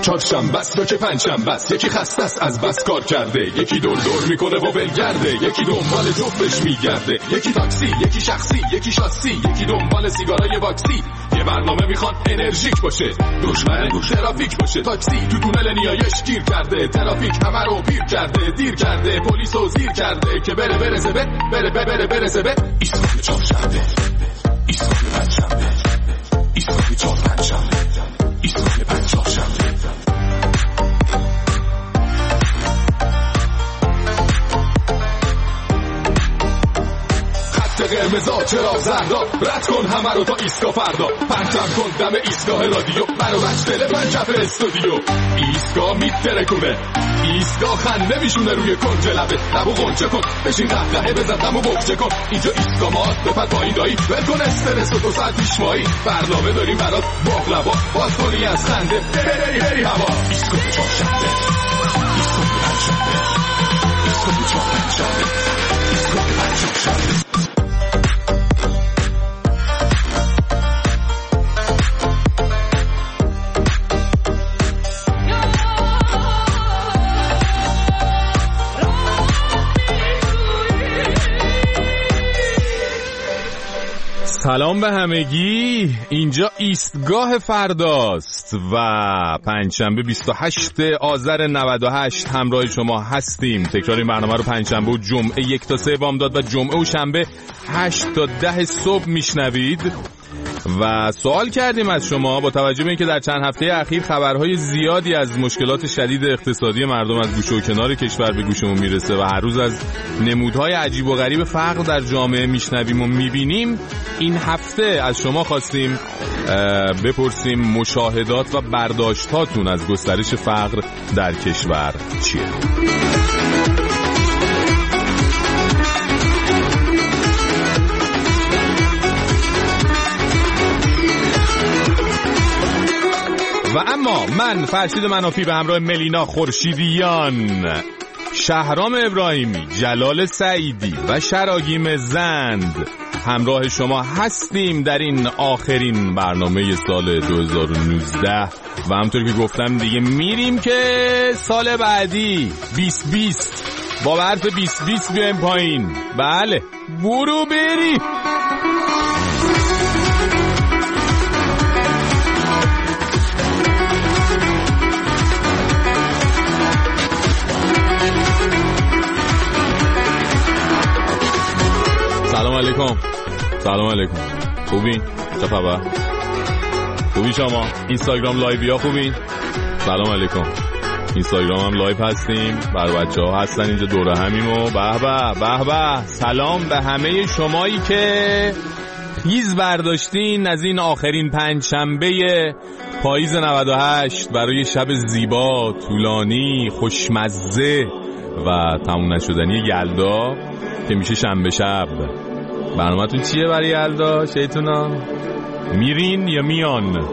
چهارشنبه است تا که پنجشنبه است. یکی خسته است از بس کار کرده، یکی دور میکنه و ولگرده، یکی دنبال جفتش میگرده، یکی تاکسی، یکی شخصی، یکی شاسی، یکی دنبال سیگارای واکسی. یه برنامه میخوان انرژیک باشه، دشمن ترافیک باشه. تاکسی تو تونل نیایش گیر کرده، ترافیک همه رو پیر کرده، دیر کرده، پلیسو زیر کرده که برسه به ایستگاه چهارشنبه، ایستگاه پنجشنبه، ایستگاه چهارشنبه، ایستگاه پنجشنبه. قرمزا چرا زردا، رد کن همه رو تا ایستگاه فردا. پرتم کن دم ایستگاه رادیو، برو بچ دل پنجف استودیو. ایستگاه میترکونه، ایستگاه خنده میشونه روی کنج لبه. لبو غنچه کن، بشین قهقهه بزن دمو بخچه کن. اینجا ایستگاهات بپر پایین دایی، ول کن استرس و 2 ساعت پیشمایی. برنامه داریم برات باقلوا، باز کنی از خنده بری هوا. ایستگاه چهارشنبه، ایستگاه پنجشنبه، ایستگاه چهارشنبه، ایستگاه پنجشنبه. سلام به همگی، اینجا ایستگاه فرداست و پنجشنبه 28 آذر 98 همراه شما هستیم. تکرار این برنامه رو پنجشنبه و جمعه 1 تا 3 بامداد و جمعه و شنبه 8 تا 10 صبح میشنوید. و سوال کردیم از شما با توجه به اینکه در چند هفته اخیر خبرهای زیادی از مشکلات شدید اقتصادی مردم از گوشه و کنار کشور به گوشمون میرسه و هر روز از نمودهای عجیب و غریب فقر در جامعه میشنویم و میبینیم، این هفته از شما خواستیم بپرسیم مشاهدات و برداشتاتون از گسترش فقر در کشور چیه؟ و اما من فرشید منافی به همراه ملینا خورشیدیان، شهرام ابراهیمی، جلال سعیدی و شراگیم زند همراه شما هستیم در این آخرین برنامه سال 2019 و همطور که گفتم دیگه میریم که سال بعدی 2020 با حرف 2020 بیایم پایین. بله برو بریم. سلام علیکم. سلام علیکم. خوبین؟ چه خبر؟ خوبی شما؟ اینستاگرام لایوی ها خوبین؟ سلام علیکم. اینستاگرام هم لایو هستیم، بر بچه ها هستن اینجا دوره همیم و به به. سلام به همه شمایی که خیز برداشتین از این آخرین پنجشنبه پاییز 98 برای شب زیبا، طولانی، خوشمزه و تموم نشدنی یلدا که میشه شنبه شب. برنامه‌تون چیه برای یلدا شیطونا؟ میرین یا میان؟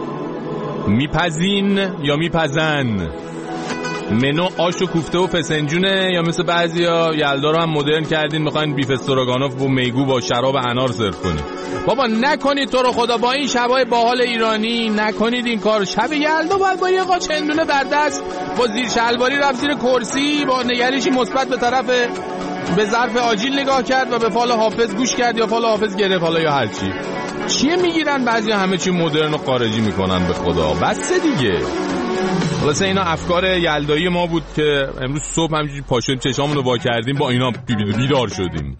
میپزین یا میپزن؟ منو آش و کوفته و فسنجونه یا مثل بعضیا یلدا رو هم مدرن کردین میخواین بیف استروگانوف و میگو با شراب انار سرو کنید؟ بابا نکنید تو رو خدا، با این شبای باحال ایرانی نکنید این کار. شب یلدا باید با یه قاچ هندونه در دست با زیر شلواری رفت زیر کرسی با نگریشی مثبت به طرف به ظرف آجیل نگاه کرد و به فال حافظ گوش کرد یا فال حافظ گرفت حالا یا هر چی. چیه میگیرن بعضی همه چی مدرن و خارجی میکنن به خدا. بس دیگه. خلاصه اینا افکار یلدایی ما بود که امروز صبح همینجوری پاشون چشامون رو وا کردیم با اینا بیدار شدیم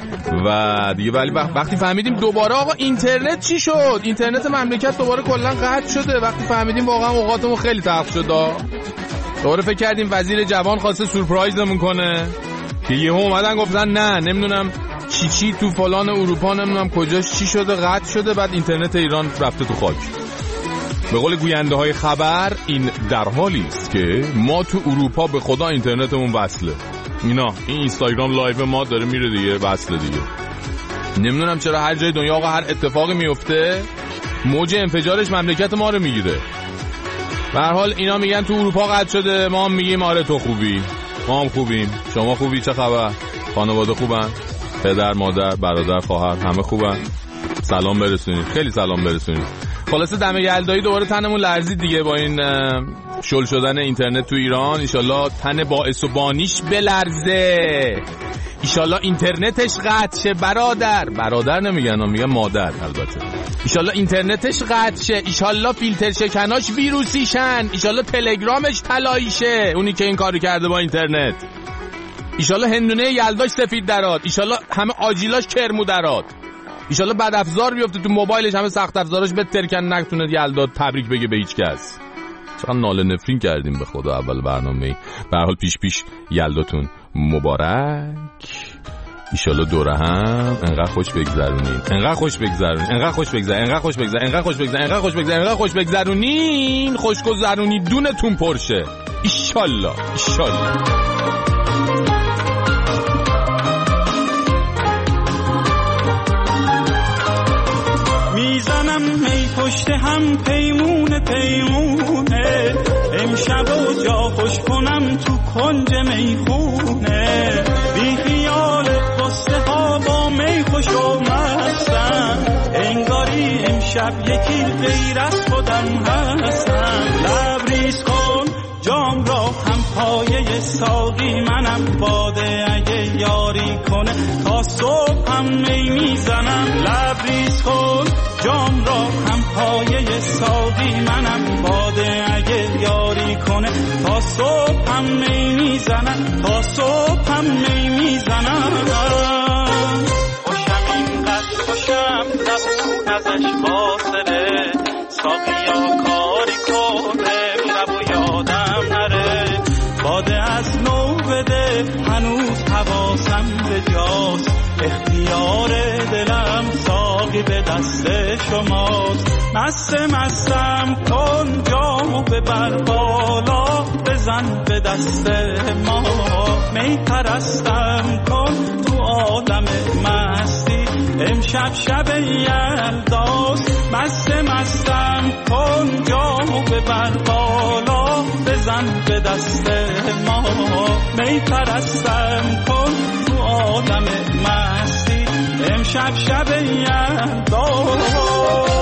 و دیگه. ولی وقتی فهمیدیم دوباره آقا اینترنت چی شد، اینترنت مملکت دوباره کلا قطع شده، وقتی فهمیدیم واقعا اوقاتمون خیلی تلخ شد. دوباره فکر کردیم وزیر جوان خواسته سورپرایزمون کنه که یهو اومدن گفتن نه نمیدونم چی تو فلان اروپا نمیدونم کجاش چی شده قطع شده، بعد اینترنت ایران رفته تو خاک. به قول گوینده های خبر این در حالی است که ما تو اروپا به خدا اینترنتمون وصله. اینا این اینستاگرام لایو ما داره میره دیگه، وصله دیگه. نمیدونم چرا هر جای دنیا آقا هر اتفاقی میفته موج انفجارش مملکت ما رو میگیره. به هر حال اینا میگن تو اروپا قطع شده، ما هم میگیم آره تو خوبی، ما هم خوبیم، شما خوبی، چه خبر؟ خانواده خوبن؟ پدر، مادر، برادر، خواهر همه خوبن؟ سلام برسونید، خیلی سلام برسونید. خلاصه دم یلدایی دوباره تنمون لرزید دیگه با این شل شدن اینترنت تو ایران. ایشالله تن باعث و بانیش بلرزه، ایشالله اینترنتش قطع شه. برادر نمیگن، میگن مادر البته. ایشالله اینترنتش قطع شه، ایشالله فیلتر شکناش ویروسی شن، ایشالله تلگرامش طلایی شه اونی که این کارو کرده با اینترنت. ایشالله هندونه یلداش سفید دراد، ایشالله همه آجیلاش کرمو دراد، ایشالله بد افزار بیفته تو موبایلش، همه سخت افزاراش بترکن، نتونه یلدا تبریک بگه به هیچ کس. چقدر ناله نفرین کردیم به خدا اول برنامه. به هر حال پیش یلداتون مبارک. ایشالله دوره هم انقدر خوش بگذرونین، خوشگذرونی دونتون پرشه. ایشالله. میزنم می پشت هم پیمونه امشب و جا خوش کنم تو کنج میخونه، بی خیال قصه ها با می خوش و مستم، انگاری امشب یکی غیر از خودم هستم. لبریز کن جام را هم پایه ساقی منم، باده اگه یاری کنه تا صبح هم می میزنم. لبریز کن جام را هم پایه ساقی منم، باده اگه یاری کنه تا صبح هم می میزنم. خوشم اینقدر خوشم زبون ازش فاصله، ساقیا کاری کنه شب و یادم نره، باده از نو بده هنوز حواسم به جاست، اختیار دلم ساقی به دست شماست. مستم کن جامو ببر بالا، بزن به دست ما، می پرستم کن تو عالم مستی، امشب شب یلداست. مستم کن جامو ببر بالا، بزن به دست ما، می پرستم کن تو عالم مستی، امشب شب یلداست.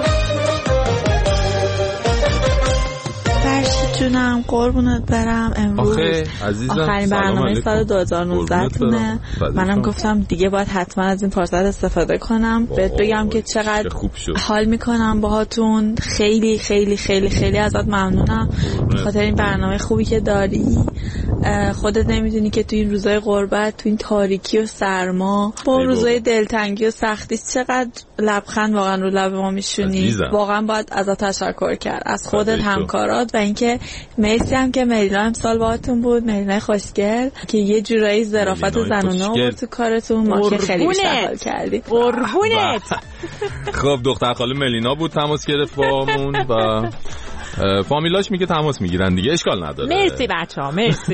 جونم قربونت برم، امروز آخرین برنامه سال 2019 تونه. منم گفتم دیگه باید حتما از این فرصت استفاده کنم بهت بگم که چقدر حال میکنم باهاتون. خیلی خیلی خیلی خیلی ازت ممنونم خاطر این برنامه خوبی که داری. خودت نمیدونی که تو این روزای غربت، تو این تاریکی و سرما، با روزای دلتنگی و سختی چقدر لبخند واقعا رو لب ما میشونی. واقعا باید ازت تشکر کرد، از خودت، همکارات، و اینکه مرسی هم که ملینا امسال باهاتون بود، ملینا خوشگل که یه جورایی ظرافت زنونه آورد تو کارتون، ما که خیلی بیشتر حال کردیم. قربونت. خب دختر خاله ملینا بود تماس گرفت بامون و فامیلاش میگه تماس میگیرن دیگه، اشکال نداره. مرسی بچه‌ها، مرسی.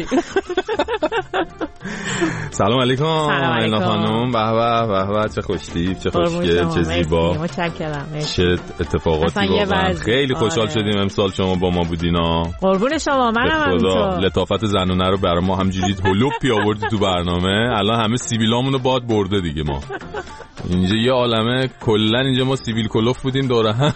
سلام علیکم ملینا خانم. به به چه خوشتیپ، چه خوشگل، چه زیبا. متشکرم. چه اتفاقاتی واقعا. خیلی خوشحال شدیم امسال شما با ما بودینا. قربون شما. منم همینطور. لطافت زنونه رو برای ما همجوری هلوپی آوردی تو برنامه. الان همه سیبیلامونو باد برده دیگه. ما اینجا یه عالمه کلا اینجا ما سیبیل کلوف بودیم دوره هم.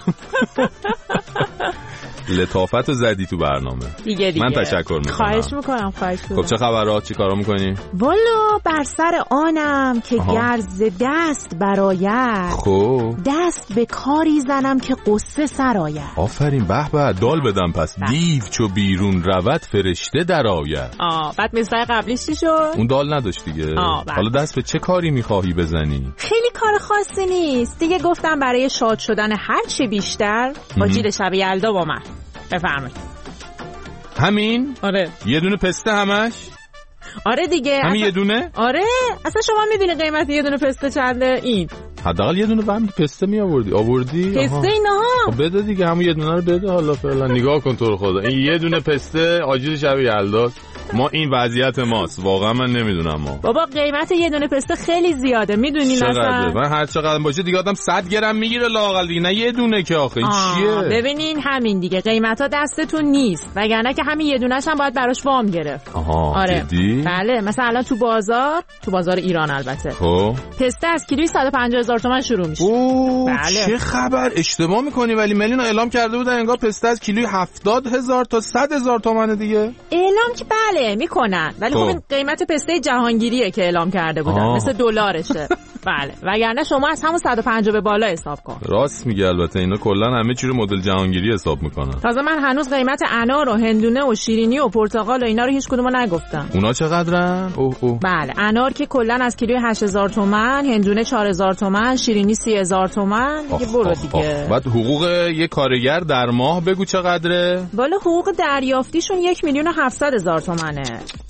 لطافت رو زدی تو برنامه دیگه. من تشکر میکنم. خواهش میکنم. خب چه خبرات، چی کارا میکنی؟ والا بر سر آنم که گرز دست براید، خب دست به کاری زنم که قصه سراید. آفرین، به به، دال بدم پس. دیو چو بیرون رود فرشته درآید. بعد مثال قبلیش چی شد؟ اون دال نداشت دیگه. حالا دست به چه کاری میخواهی بزنی؟ خیلی کار خاصی نیست دیگه، گفتم برای شاد شدن هر چی بیشتر آجیل شب یلدا با من. بفرمایید. همین؟ آره. یه دونه پسته همش؟ آره دیگه. همین یه دونه؟ آره. اصلا شما میدونی قیمت یه دونه پسته چنده؟ این حداقل یه دونه بهم پسته می آوردی؟ پسته اینا. خب بده دیگه، همون یه دونه رو بده. حالا فعلا نگاه کن تو رو خدا، این یه دونه پسته آجیل شب یلداست. ما این وضعیت ماست واقعا. من نمیدونم ما بابا قیمت یه دونه پسته خیلی زیاده میدونی مثلا. من هر چقدر باشه دیگه آدم 100 گرم میگیره لااقل دیگه، نه یه دونه که آخه چیه. ببینین همین دیگه قیمتا دستتون نیست، وگرنه که همین یه دونه‌ش هم باید براش وام گرفت. آره جدی؟ بله مثلا الان تو بازار ایران البته خب پسته از کیلویی 150,000 تومان شروع میشه. بله. چه خبر؟ اشتباه میکنی ولی ملینا اعلام کرده بودن انگار پسته از کیلویی 70,000 تا 100,000 تومان دیگه. اعلام که بله میکنن ولی خب این قیمت پسته جهانگیریه که اعلام کرده بودن مثل دلارشه. بله وگرنه شما از همون 150 به بالا حساب کن. راست میگه البته اینا کلا همه چی رو مدل جهانگیری حساب میکنن. تازه من هنوز قیمت انار و هندونه و شیرینی و پرتقال و اینا رو هیچ کدومو نگفتم. اونا چقدرن؟ بله انار که کلا از کیلوی 8,000 تومان، هندونه 4,000 تومان، شیرینی 30,000 تومان. دیگه برو دیگه. بعد حقوق یه کارگر در ماه بگو چقدره؟ والا حقوق دریافتیشون 1,700,000 تومانه.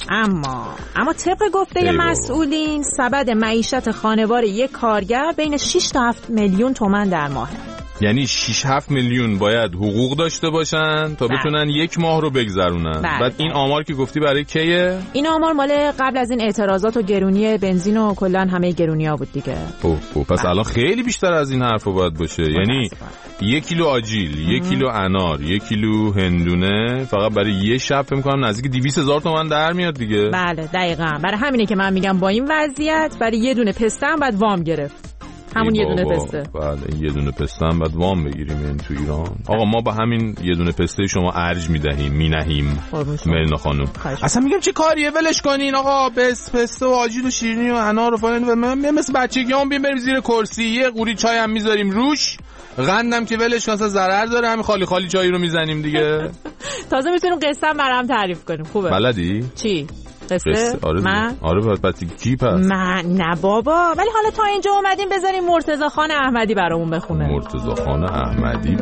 اما طبق گفته مسئولین سبد معیشت خانوار یک کارگر بین 6 تا 7 میلیون تومان در ماهه. یعنی 6-7 میلیون باید حقوق داشته باشن تا بتونن یک ماه رو بگذرونن. بعد این آمار که گفتی برای کیه؟ این آمار مال قبل از این اعتراضات و گرونی بنزین و کلا همه گرونی‌ها بود دیگه. پس الان خیلی بیشتر از این حرفا باید باشه. یعنی 1 کیلو آجیل، 1 کیلو انار، 1 کیلو هندونه فقط برای یه شب فکر می‌کنم نزدیک 200,000 تومان در میاد دیگه. بله دقیقاً. برای همینه که من میگم با این وضعیت برای یه دونه پسته هم باید وام گرفت. همون یه دونه پسته. بله یه دونه پسته هم باید وام بگیریم این تو ایران. آقا ما با همین یه دونه پسته شما ارج مینهیم ملینا خانم. اصلا میگم چه کاریه ولش کنین آقا. پسته و آجیل و شیرینی و انار و فلان مثل بچگیام بریم زیر کرسی یه قوری چای هم میذاریم روش، قندم که ولش کن ضرر داره، همین خالی خالی چای رو میزنیم دیگه. تازه میتونیم قصه هم برام تعریف کنیم. خوبه بلدی چی قصه؟ آره بعد کی پس؟ من نه بابا، ولی حالا تا اینجا اومدیم بذاریم مرتضی خان احمدی برامون بخونه. مرتضی خان احمدی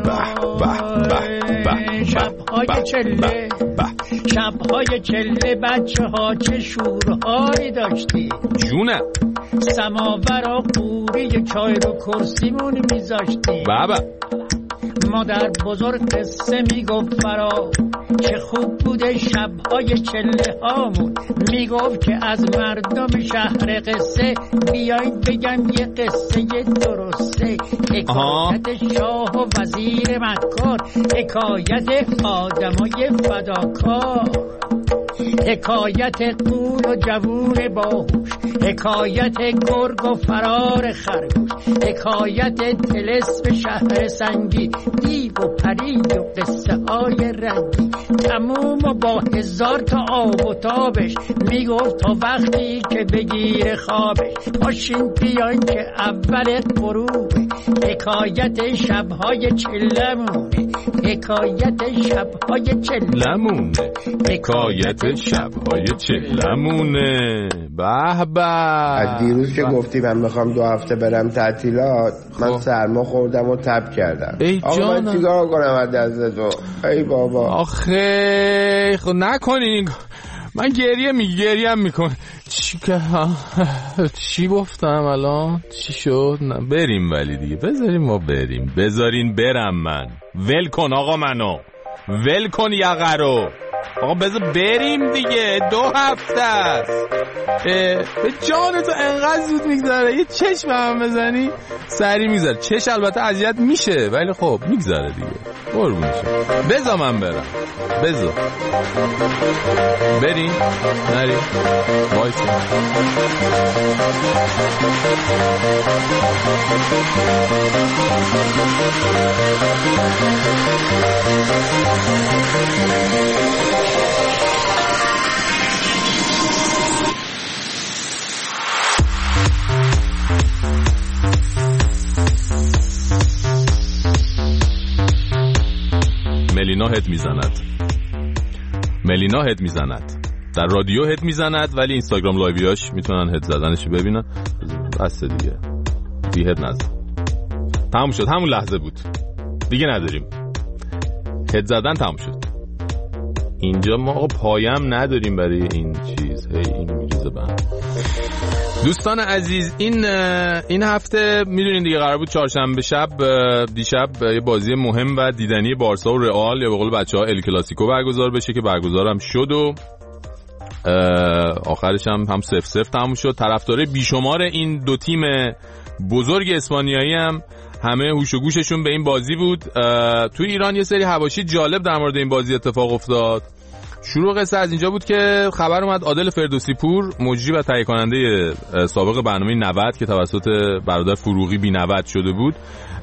شب‌های چله بچه‌ها چه شورهایی داشتی جونه. سماور و قوری چای رو کرسیمون میذاشتی. بابا مادر بزرگ قصه میگفت فرا چه خوب بوده شب‌های چله هامون. میگفت که از مردم شهر قصه بیاین بگم یه قصه درسته. حکایت شاه و وزیر مکار، حکایت آدمای فداکار، حکایت قول و جوون باهوش، حکایت گرگ و فرار خرگوش، حکایت طلسم شهر سنگی، دیو و پری و قصه های رنگی. تموم و با 1000 تا آب و تابش میگفت تا وقتی که بگیر خوابش. پاشین بیاین که اول غروبه، حکایت شبهای چلمونه، حکایت شبهای چلمونه، حکایت شبهای چلمونه. به به. از دیروز که گفتی من میخوام 2 هفته برم تعطیلات، من سرما خوردم و تب کردم. آقا من چیکار کنم از دست تو؟ ای بابا آخه خب نکنین. من گریم میکنم. چی گفتم الان؟ چی شد؟ نه بریم ولی دیگه بذاریم ما بریم. بذارین برم من. ول کن آقا منو. ول کن یقه رو. آقا بذار بریم دیگه. 2 هفته است. به جان تو انقدر زود میگذره. یه چشم هم بزنی سری میگذره. چش البته اذیت میشه ولی خب میگذره دیگه. قربونش بذار من برم. بذار بریم نریم وایسا. ملینا هد میزند در رادیو هد میزند ولی اینستاگرام لایویاش میتونن هد زدنش ببینن. بس دیگه بی هد نزد. تموم شد. همون لحظه بود دیگه نداریم هد زدن. تموم شد. اینجا ما پایم نداریم برای این چیز. این میریزه به هم. دوستان عزیز این هفته میدونین دیگه قرار بود چهارشنبه شب دیشب یه بازی مهم و دیدنی بارسا و رئال یا به قول بچه‌ها ال کلاسیکو برگزار بشه که برگزار هم شد و آخرش هم 0-0 تموم شد. طرفدارای بیشمار این دو تیم بزرگ اسپانیایی هم همه هوش و گوششون به این بازی بود. تو ایران یه سری حواشی جالب در مورد این بازی اتفاق افتاد. شروع قصه از اینجا بود که خبر اومد عادل فردوسی پور، مجری و تهیه کننده سابق برنامه 90 که توسط برادر فروغی بی-90 شده بود،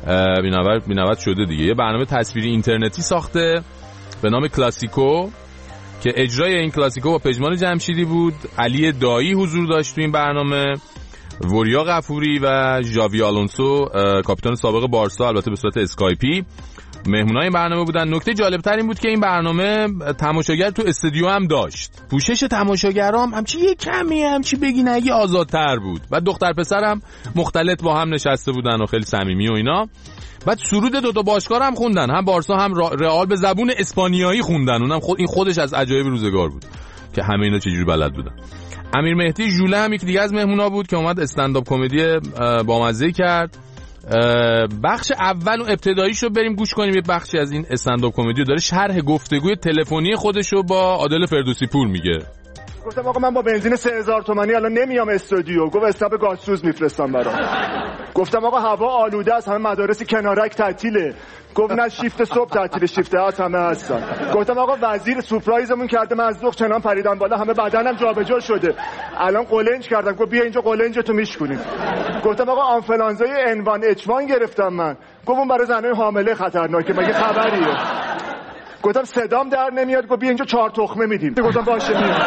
بی-90 شده دیگه، یه برنامه تصویری اینترنتی ساخته به نام کلاسیکو که اجرای این کلاسیکو با پژمان جمشیدی بود. علی دایی حضور داشت تو این برنامه، وریا غفوری و ژاوی آلونسو کاپیتان سابق بارسا، البته به صورت اسکایپی، مهمونای این برنامه بودن. نکته جالب تر این بود که این برنامه تماشاگر تو استودیو هم داشت. پوشش تماشاگرام همچی یه کمی همچی بگی نگی آزادتر بود. بعد دختر پسر هم مختلط با هم نشسته بودن و خیلی صمیمی و اینا. بعد سرود دو باشگاه هم خوندن، هم بارسا هم رئال به زبون اسپانیایی خوندن. اونم این خودش از عجایب روزگار بود که همه اینا چجوری بلد بودن. امیر مهدی ژوله هم یک دیگه از مهمونا بود که اومد استندآپ کمدی بامزه کرد. بخش اول و ابتداییشو بریم گوش کنیم. یه بخشی از این استندآپ کمدی داره شرح گفتگوی تلفنی خودشو با عادل فردوسی پور میگه. گفتم آقا من با بنزین 3000 تومانی الان نمیام استودیو. گفت استاپ گازسوز میفرستم برام. گفتم آقا هوا آلوده است، همه مدارس کنارک تعطیله. گفت نه شیفت صبح تعطیل، شیفت هست همه هستن. گفتم آقا وزیر سورپرایزمون کرده، من از ذوق چنان پریدم بالا همه بدنم جابجا شده، الان قلنج کردم. گفت بیا اینجا قلنجتو میشکنیم. گفتم آقا آنفلانزای N1 H1 گرفتم من. گفت اون برای زنای حامله خطرناکه، مگه خبریه؟ گفتم صدام در نمیاد. گفت بیا اینجا 4 تخمه میدیم. گفتم باشه میام.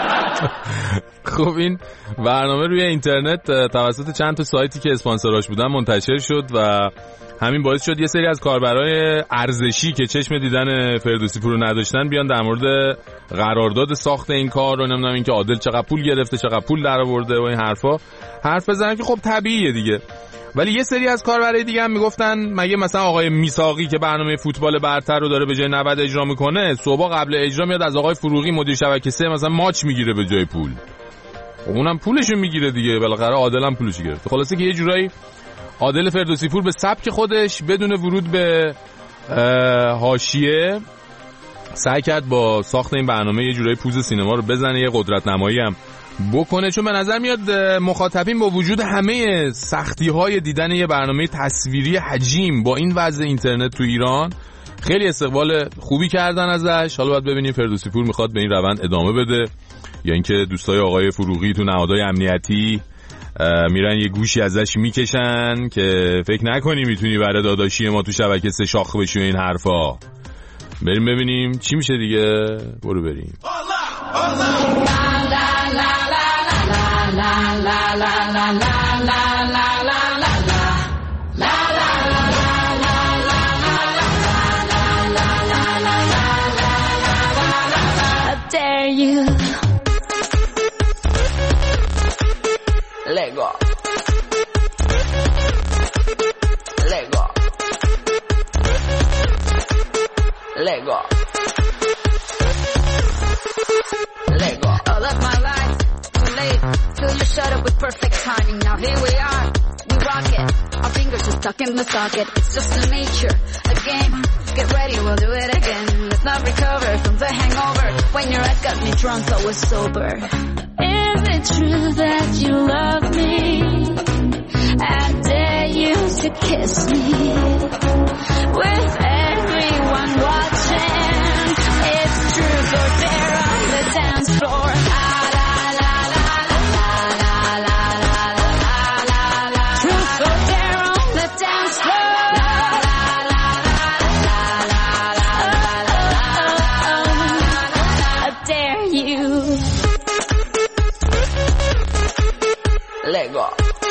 خب این برنامه روی اینترنت توسط چند تا سایتی که اسپانسراش بودن منتشر شد و همین باعث شد یه سری از کاربرای ارزشی که چشم دیدن فردوسی پور رو نداشتن بیان در مورد قرارداد ساخت این کار و نمیدونم اینکه عادل چقدر پول گرفته، چقدر پول درآورده و این حرفا حرف بزنن که خب طبیعیه دیگه. ولی یه سری از کاربرای دیگه هم میگفتن مگه مثلا آقای میساقی که برنامه فوتبال برتر رو داره به جای 90 اجرا میکنه، صبح قبل اجرا میاد از آقای فروغی مدیر شبکه 3 مثلا ماچ میگیره به جای پول. اونم پولشو میگیره دیگه، بالاخره عادل هم پولشو گرفته. خلاصه که یه جورایی عادل فردوسی پور به سبک خودش بدون ورود به حاشیه سعی کرد با ساخت این برنامه یه جورایی پوز سینما رو بزنه، یه قدرت نمایی هم بکنه. چون به نظر میاد مخاطبین با وجود همه سختی‌های دیدن یه برنامه تصویری حجیم با این وضع اینترنت تو ایران خیلی استقبال خوبی کردن ازش. حالا باید ببینیم فردوسی پور میخواد به این روند ادامه بده یا اینکه دوستای آقای فروغی تو نهادهای امنیتی میرن یه گوشی ازش میکشن که فکر نکنی میتونی برای داداشی ما تو شبکه 3 شاخ بشی و این حرفا. بریم ببینیم چی میشه دیگه. برو بریم. Lego. All of my life, too late, till you shut up with perfect timing. Now here we are, we rock it. Our fingers are stuck in the socket. It's just a nature, a game. Get ready, we'll do it again. Let's not recover from the hangover. When your ex got me drunk, I was sober. Is it true that you love me? I dare you to kiss me with everyone watching. It's truth or dare on the dance floor. La la la la la la la la la la. Truth or dare on the dance floor. La la la la la la la. I dare you. Lego.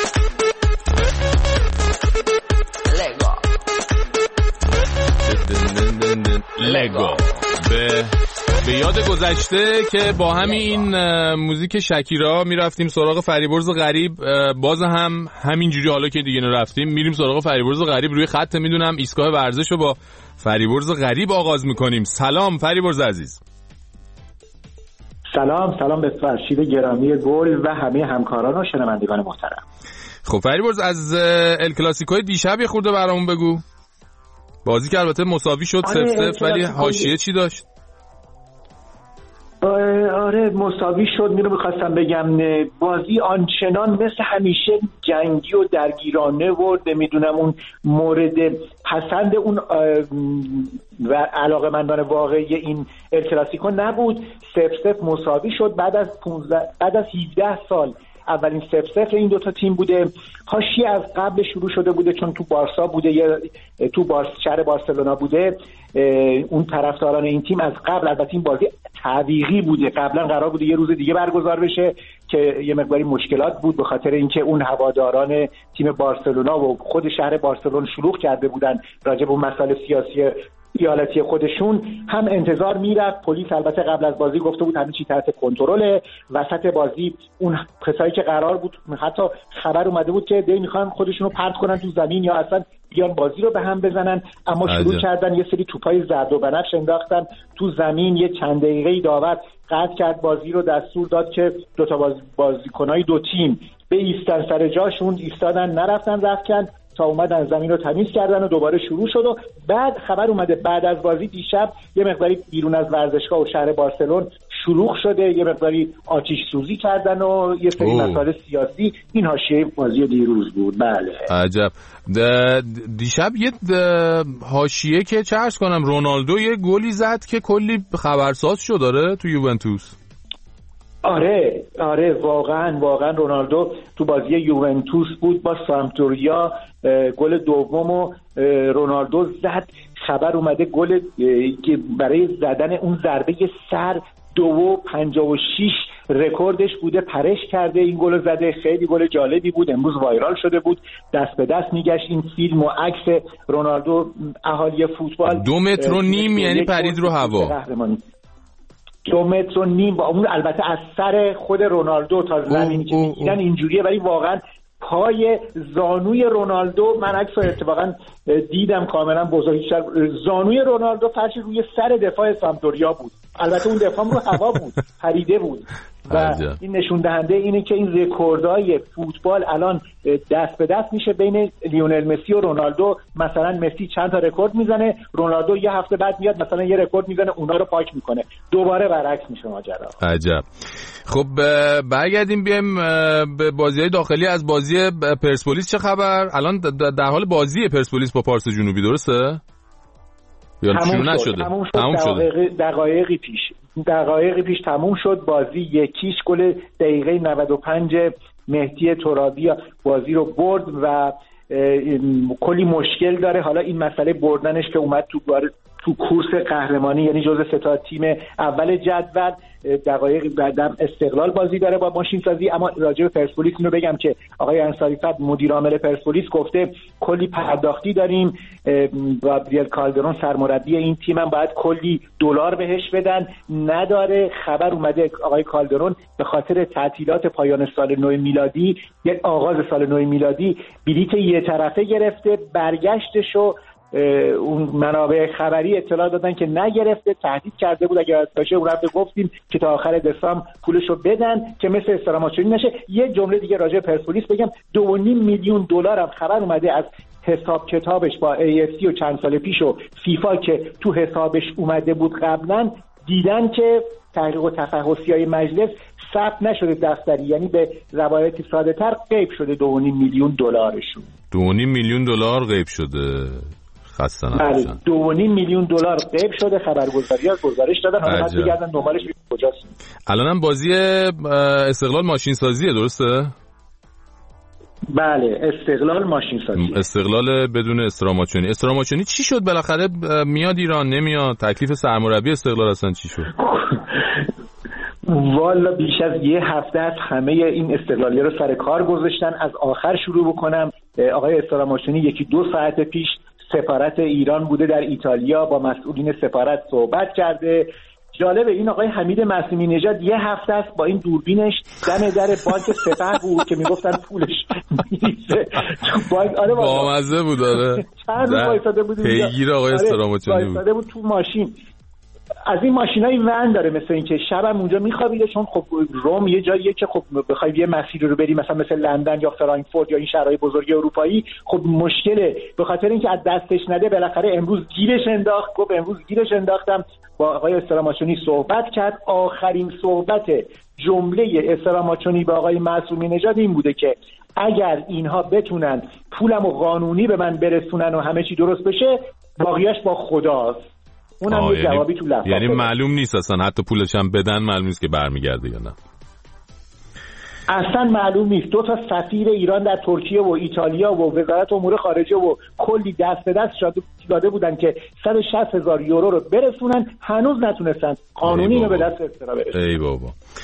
لگو به یاد گذشته که با همین موزیک شکیرا میرفتیم سراغ فریبرز غریب، باز هم همینجوری حالا که دیگه نرفتیم میریم سراغ فریبرز غریب. روی خط میدونم ایستگاه ورزش رو با فریبرز غریب آغاز میکنیم. سلام فریبرز عزیز. سلام به فرشید گرامی گل و همه همکاران و شنوندگان محترم. خب فریبرز از ال کلاسیکوی دیشب یه خورده برامون بگو. بازی که البته مساوی شد 0-0 ولی حاشیه چی داشت؟ آره مساوی شد. میخواستم بگم بازی آنچنان مثل همیشه جنگی و درگیرانه و نمیدونم اون مورد پسند اون و علاقه‌مندان واقعی این ال کلاسیکو نبود. 0-0 مساوی شد بعد از 17 سال اولین 0-0 این دوتا تیم بوده. حاشیه از قبل شروع شده بوده چون تو بارسا بوده یا تو شهر بارسلونا بوده. اون طرفداران این تیم از قبل، البته این بازی تعویقی بوده، قبلا قرار بوده یه روز دیگه برگزار بشه که یه مقداری مشکلات بود به خاطر اینکه اون هواداران تیم بارسلونا و خود شهر بارسلون شلوغ کرده بودن راجع به مسائل سیاسی ایالتی خودشون. هم انتظار میرفت، پلیس البته قبل از بازی گفته بود همه چی تحت کنترله. وسط بازی اون کسایی که قرار بود، حتی خبر اومده بود که میخوان خودشونو پرت کنن تو زمین یا اصلا بیان بازی رو به هم بزنن، اما شروع کردن یه سری توپای زرد و بنفش انداختن تو زمین. یه چند دقیقه‌ای داور قطع کرد بازی رو، دستور داد که دو تا بازیکنای دو تیم به ایستن سر جاشون، ایستادن نرفتن رفتن تا اومدن زمین رو تمیز کردن و دوباره شروع شد. و بعد خبر اومده بعد از بازی دیشب یه مقداری بیرون از ورزشگاه و شهر بارسلون شلوغ شده، یه مقداری آتش سوزی کردن و یه سری مسائل سیاسی. این حاشیه بازی دیروز بود. بله عجب. دیشب یه حاشیه که چه عرض کنم، رونالدو یه گلی زد که کلی خبرساز شد داره تو یوونتوس. آره واقعا رونالدو تو بازی یوونتوس بود با سامپدوریا، گل دومو رونالدو زد. خبر اومده گل که برای زدن اون ضربه سر 2.56 رکوردش بوده، پرش کرده این گل زده. خیلی گل جالبی بود، امروز وایرال شده بود، دست به دست میگشت این فیلم و عکس رونالدو. اهالی فوتبال 2.5 متر یعنی پرید رو هوا. 2.5 متر با اون البته از سر خود رونالدو تا زمینی که میگیرن اینجوریه، ولی واقعا پای زانوی رونالدو، من عکس رو اتفاقا دیدم کاملا بزرگتر، زانوی رونالدو فرش روی سر دفاع سامپدوریا بود. البته اون دفاع رو هوا بود، پریده بود. و این نشون دهنده اینه که این رکوردهای فوتبال الان دست به دست میشه بین لیونل مسی و رونالدو. مثلا مسی چند تا رکورد میزنه، رونالدو یه هفته بعد میاد مثلا یه رکورد میزنه، اونا رو پاک میکنه، دوباره برعکس میشه ماجرا. عجب. خب برگردیم بیایم به بازی‌های داخلی. از بازی پرسپولیس چه خبر؟ الان در حال بازی پرسپولیس با پارس جنوبی، درسته؟ یا شروع نشده؟ تموم شد. دقایقی پیش تموم شد بازی. یکیش گل دقیقه 95 مهدی ترابی بازی رو برد و کلی مشکل داره. حالا این مسئله بردنش که اومد تو کورس قهرمانی، یعنی جزو 3 تیم اول جدول. دقایق بعدم استقلال بازی داره با ماشین سازی. اما راجع به پرسپولیس اینو بگم که آقای انصاری فر مدیر عامل پرسپولیس گفته کلی پرداختی داریم، گابریل کالدرون سرمربی این تیم هم باید کلی دلار بهش بدن، نداره. خبر اومده آقای کالدرون به خاطر تعطیلات پایان سال نو میلادی، یعنی آغاز سال نو میلادی، بلیت یه طرفه گرفته، برگشتشو اون منابع خبری اطلاع دادن که نگرفته، تهدید کرده بود اگر از باشه اون رفته گفتیم که تا آخر دسامبر پولشو بدن که مثل استراماچونی نشه. یه جمله دیگه راجع پرسپولیس بگم، 2.5 میلیون دلار هم خبر اومده از حساب کتابش با AFC و چند سال پیش و فیفا که تو حسابش اومده بود قبلا، دیدن که تحقیق و تفحصی‌های مجلس ثبت نشده دفتری، یعنی به روایتی ساده‌تر غیب شده 2.5 میلیون دلارشون. 2.5 میلیون دلار غیب شده. بله 2.5 میلیون دلار غیب شده. خبرگزاری‌ها گزارش دادن، حالا باید بگردن دنبالش کجاست. الانم بازی استقلال ماشین سازیه، درسته؟ بله استقلال ماشین سازی. استقلال بدون استراماچونی. استراماچونی چی شد بالاخره؟ میاد ایران نمیاد؟ تکلیف سرمربی استقلال اصلا چی شد؟ والا بیش از یه هفته است همه این استقلالی رو سر کار گذاشتن. از آخر شروع بکنم، آقای استراماچونی 1-2 ساعت پیش سفارت ایران بوده در ایتالیا، با مسئولین سفارت صحبت کرده. جالبه این آقای حمید معصومی نژاد یه هفته است با این دوربینش دم در بانک سپه بود که میگفتن پولش میریزه تو بانک. آره بامزه بود. آره چند روز وایساده بود پیگیر آقای استراماچونی بود. وایساده بود تو ماشین. از این ماشینای ون داره، مثل این که شبم اونجا میخوابیده، چون خب روم یه جاییه که خب بخوای یه مسیری رو بری مثل لندن یا فرانکفورت یا این شهرهای بزرگ اروپایی، خب مشکله. به خاطر اینکه از دستش نده بالاخره امروز گیرش انداخت. گفت امروز گیرش انداختم. با آقای استراماچونی صحبت کرد. آخرین صحبت جمله استراماچونی با آقای معصومی نژاد این بوده که اگر اینها بتونن پولم و قانونی به من برسونن و همه چی درست بشه، باقیش با خداست. اونم یه جوابی تو لفظ. یعنی معلوم نیست اصلا حتی پولش هم بدن معلوم نیست که برمیگرده یا نه. اصلا معلوم نیست. 2 تا سفیر ایران در ترکیه و ایتالیا و وزارت امور خارجه و کلی دست به دست داده بودن که 160,000 یورو رو برسونن، هنوز نتونستن قانونی رو به دست استرا برسونن. ای بابا.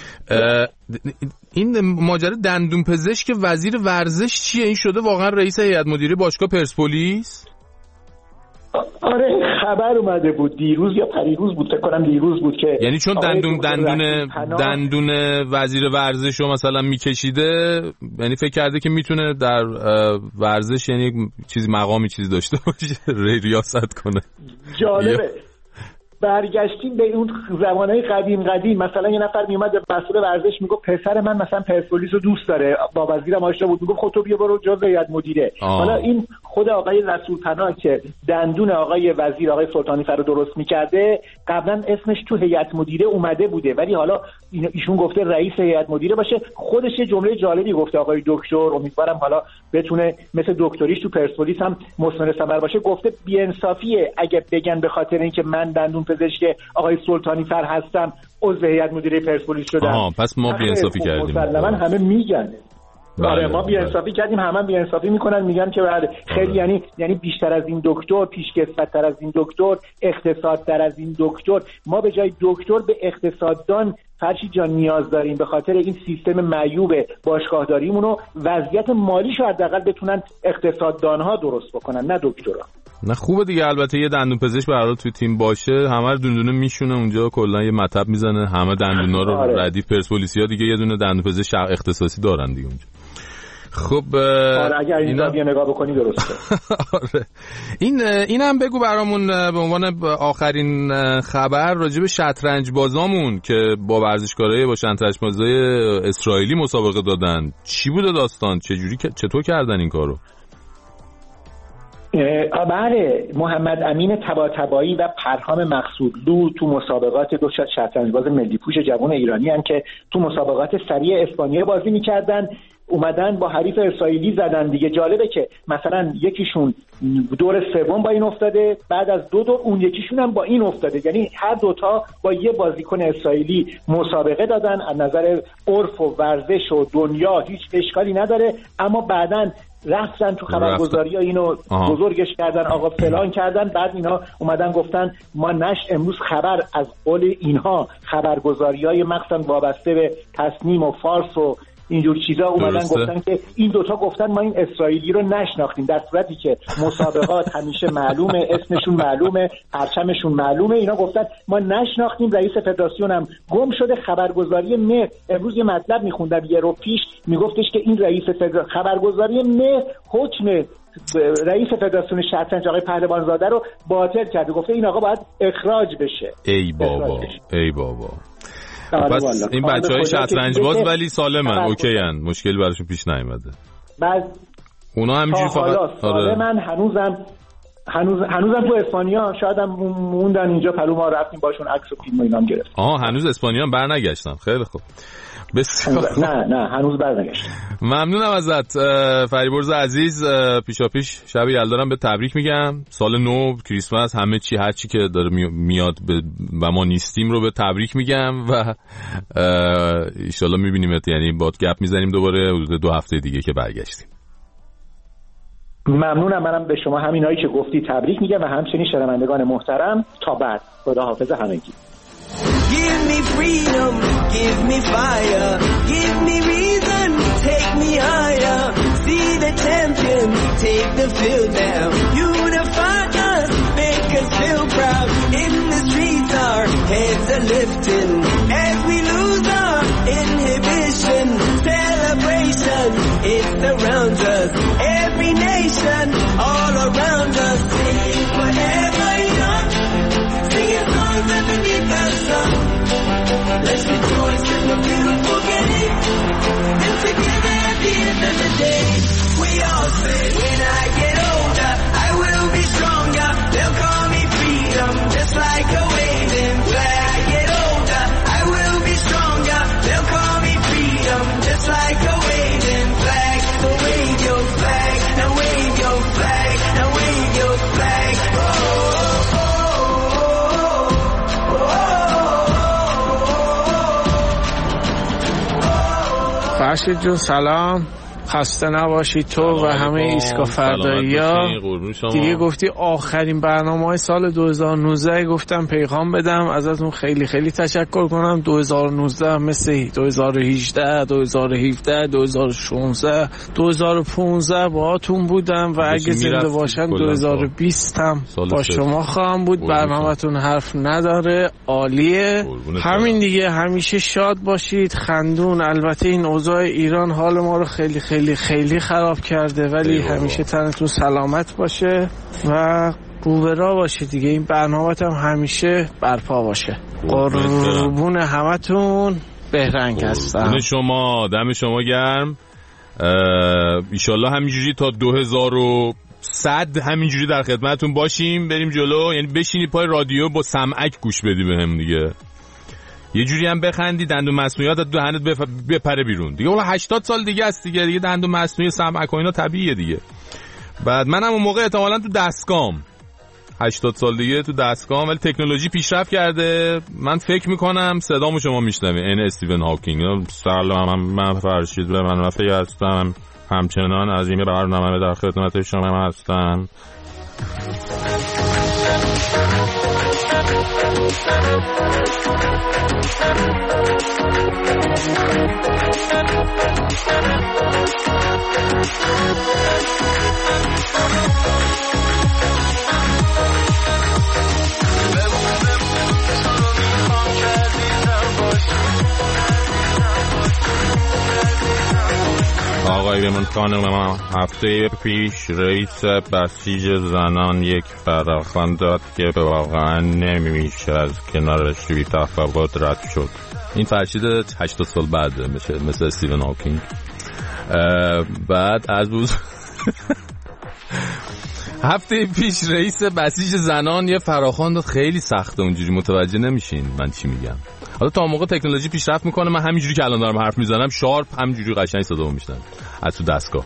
این ماجرا دندون پزشک وزیر ورزش چیه؟ این شده واقعا رئیس هیئت مدیره باشگاه پرسپولیس؟ آره خبر اومده بود دیروز یا پریروز بود، فکر کنم دیروز بود که یعنی چون دندون وزیر ورزش رو مثلا میکشیده، یعنی فکر کرده که میتونه در ورزش یعنی چیزی مقامی چیزی داشته باشه ریاست کنه. جالبه. برگشتیم به اون زمانهای قدیم. مثلا یه نفر میومد به مسئول ورزش میگفت پسر من مثلا پرسپولیس رو دوست داره، با وزیرم آشنا بود، میگفت خب تو بیا برو جزء هیئت مدیره. حالا این خود آقای رسولپناه که دندون آقای وزیر آقای سلطانی فر رو درست میکرده، قبلا اسمش تو هیئت مدیره اومده بوده، ولی حالا ایشون گفته رئیس هیئت مدیره باشه. خودش یه جمله جالبی گفته آقای دکتر، امیدوارم حالا بتونه مثل دکتریش تو پرسپولیس هم مثمر ثمر باشه. گفته بی‌انصافیه اگه بگن به خاطر اینکه من دندون پزشک آقای سلطانی فر هستم عضو هیئت مدیره پرسپولیس شدم. پس ما بی‌انصافی کردیم. مسلماً همه میگن. آره ما بی‌انصافی کردیم، همه بی‌انصافی میکنن، میگن که بعد خیلی یعنی بیشتر از این دکتر، پیشکسوت‌تر از این دکتر، اقتصادتر از این دکتر. ما به جای دکتر به اقتصاددان فرشید جان نیاز داریم، به خاطر این سیستم معیوب باشگاهداریمون و وضعیت مالیشو حداقل بتونن اقتصاددان‌ها درست بکنن، نه دکترها. نه خوبه دیگه. البته یه دندون پزشک برای توی تیم باشه، همه رو دونه میشونه اونجا، کلا یه مطب میزنه، همه دندونا رو ردیف. پرسپولیسیا دیگه یه دونه دندون پزشک اختصاصی دارن دیگه اونجا. خب اگر اینجا بیا نگاه بکنی درسته. آره. اینم بگو برامون به عنوان آخرین خبر راجع به شطرنج بازامون که با ورزشکارای با شطرنج بازای اسرائیلی مسابقه دادن. چی بوده داستان؟ چطور کردن این کارو؟ بله، محمد امین طباطبایی و پرهام مقصودلو تو مسابقات دو شطرنج‌باز ملی پوش جوان ایرانی هستند که تو مسابقات سری اسپانیا بازی می‌کردن، اومدن با حریف اسرائیلی زدن دیگه. جالبه که مثلا یکیشون دور سوم با این افتاده، بعد از 2 دور اون یکیشون هم با این افتاده، یعنی هر دوتا با یه بازیکن اسرائیلی مسابقه دادن. از نظر عرف و ورزش و دنیا هیچ اشکالی نداره، اما بعدن رفتن تو خبرگزاری ها اینو بزرگش کردن، آقا فلان کردن. بعد اینا اومدن گفتن ما امروز خبر از قول اینها خبرگزاری های مخصوصا وابسته به تصنیم و فارس و اینجور چیزا اومدن گفتن که این دوتا گفتن ما این اسرائیلی رو نشناختیم، در صورتی که مسابقات همیشه معلومه، اسمشون معلومه، پرچمشون معلومه. اینا گفتن ما نشناختیم، رئیس فدراسیون هم گم شده. خبرگزاری مهر امروز یه مطلب میخوندم یه رو پیش، میگفتش که این رئیس خبرگزاری مهر حکم رئیس فدراسیون شطرنج آقای پهلوانزاده رو باطل کرده، گفته این آقا باید اخراج بشه. ای بابا ای بابا. پس این بچهای شطرنج باز ولی سالمن، اوکی ان، مشکلی براشون پیش نیومده. بعد اونا همینجوری فقط سالمن. هنوزم تو اسپانیا، شاید هم موندن اینجا، پلو ما رفتیم باشون عکس و فیلم و اینا هم گرفتیم. هنوز اسپانیا هم برنگشتن. خیلی خوب. نه هنوز برنگشتن. ممنونم ازت فریبرز عزیز. پیشاپیش شب یلدارم به تبریک میگم، سال نو، کریسمس، همه چی هر چی که داره میاد و ما نیستیم رو به تبریک میگم و ان شاءالله میبینیمت، یعنی باد گپ میزنیم دوباره حدود 2 هفته دیگه که برگشتیم. ممنونم. منم به شما همینایی که گفتی تبریک میگم و همچنین شنوندگان محترم. تا بعد، خداحافظ همگی. Give me freedom, give me fire, give me reason, take me higher. See the champions, take the field now. Unify us, make us feel proud. In the streets our heads are lifting as we lose our inhibition. Celebration, it surrounds us. Every nation, all around us. Sing whatever you want, singing songs underneath the let's rejoice in the beautiful game. And together at the end of the day, we all say, when I get older, I will be stronger. They'll call me freedom, just like a waving flag. I get older, I will be stronger. They'll call me freedom, just like a waving flag. So wave your flag, now wave your flag, now wave your flag. فرشید جون سلام، خسته نباشی تو و همه ایستگاه فردایی‌ها. دیگه گفتی آخرین برنامه‌های سال 2019 گفتم پیغام بدم ازتون خیلی خیلی تشکر کنم. 2019 مثل 2018 2017 2016 2015 باهاتون بودم و اگه زنده باشم 2020 هم با شما خواهم بود. برنامه‌تون حرف نداره، عالیه. همین دیگه، همیشه شاد باشید، خندون. البته این اوضاع ایران حال ما رو خیلی خیلی خیلی خراب کرده، ولی همیشه تنتون سلامت باشه و روبرا باشه دیگه. این برنامه‌ت هم همیشه برپا باشه. قربون همتون، بهرنگ هستم. دم شما گرم. ایشالله همینجوری تا 2100 همینجوری در خدمتتون باشیم، بریم جلو. یعنی بشینی پای رادیو با سمعک گوش بدی بهم دیگه، یه جوری هم بخندی دندون مصنوعی دو هنت بپره بیرون دیگه. والا 80 سال دیگه است دیگه دندون مصنوعی سمعک و اینا طبیعیه دیگه. بعد منم اون موقع احتمالاً تو دستگام 80 سال دیگه تو دستگام، ولی تکنولوژی پیشرفت کرده. من فکر میکنم صدامو شما میشنوید. این استیون هاکینگ. سلام، من فرشید من فکر هستم، همچنان از این برنامه در خدمت شما هستم. آقایون خانم، هفته پیش رئیس بسیج زنان یک فراخوان داد که واقعا نمیشه از کنارش بی تفاوت رد شد. این فرشید 80 سال بعد میشه، مثل استیون هاکینگ. بعد از روز هفته پیش رئیس بسیج زنان یه فراخوان داد. خیلی سخته اونجوری متوجه نمیشین من چی میگم. حالا تا موقع تکنولوژی پیشرفت میکنه، من همینجوری که الان دارم حرف میزنم شارپ همینجوری قشنگ صدامو میشنم از تو دستگاه.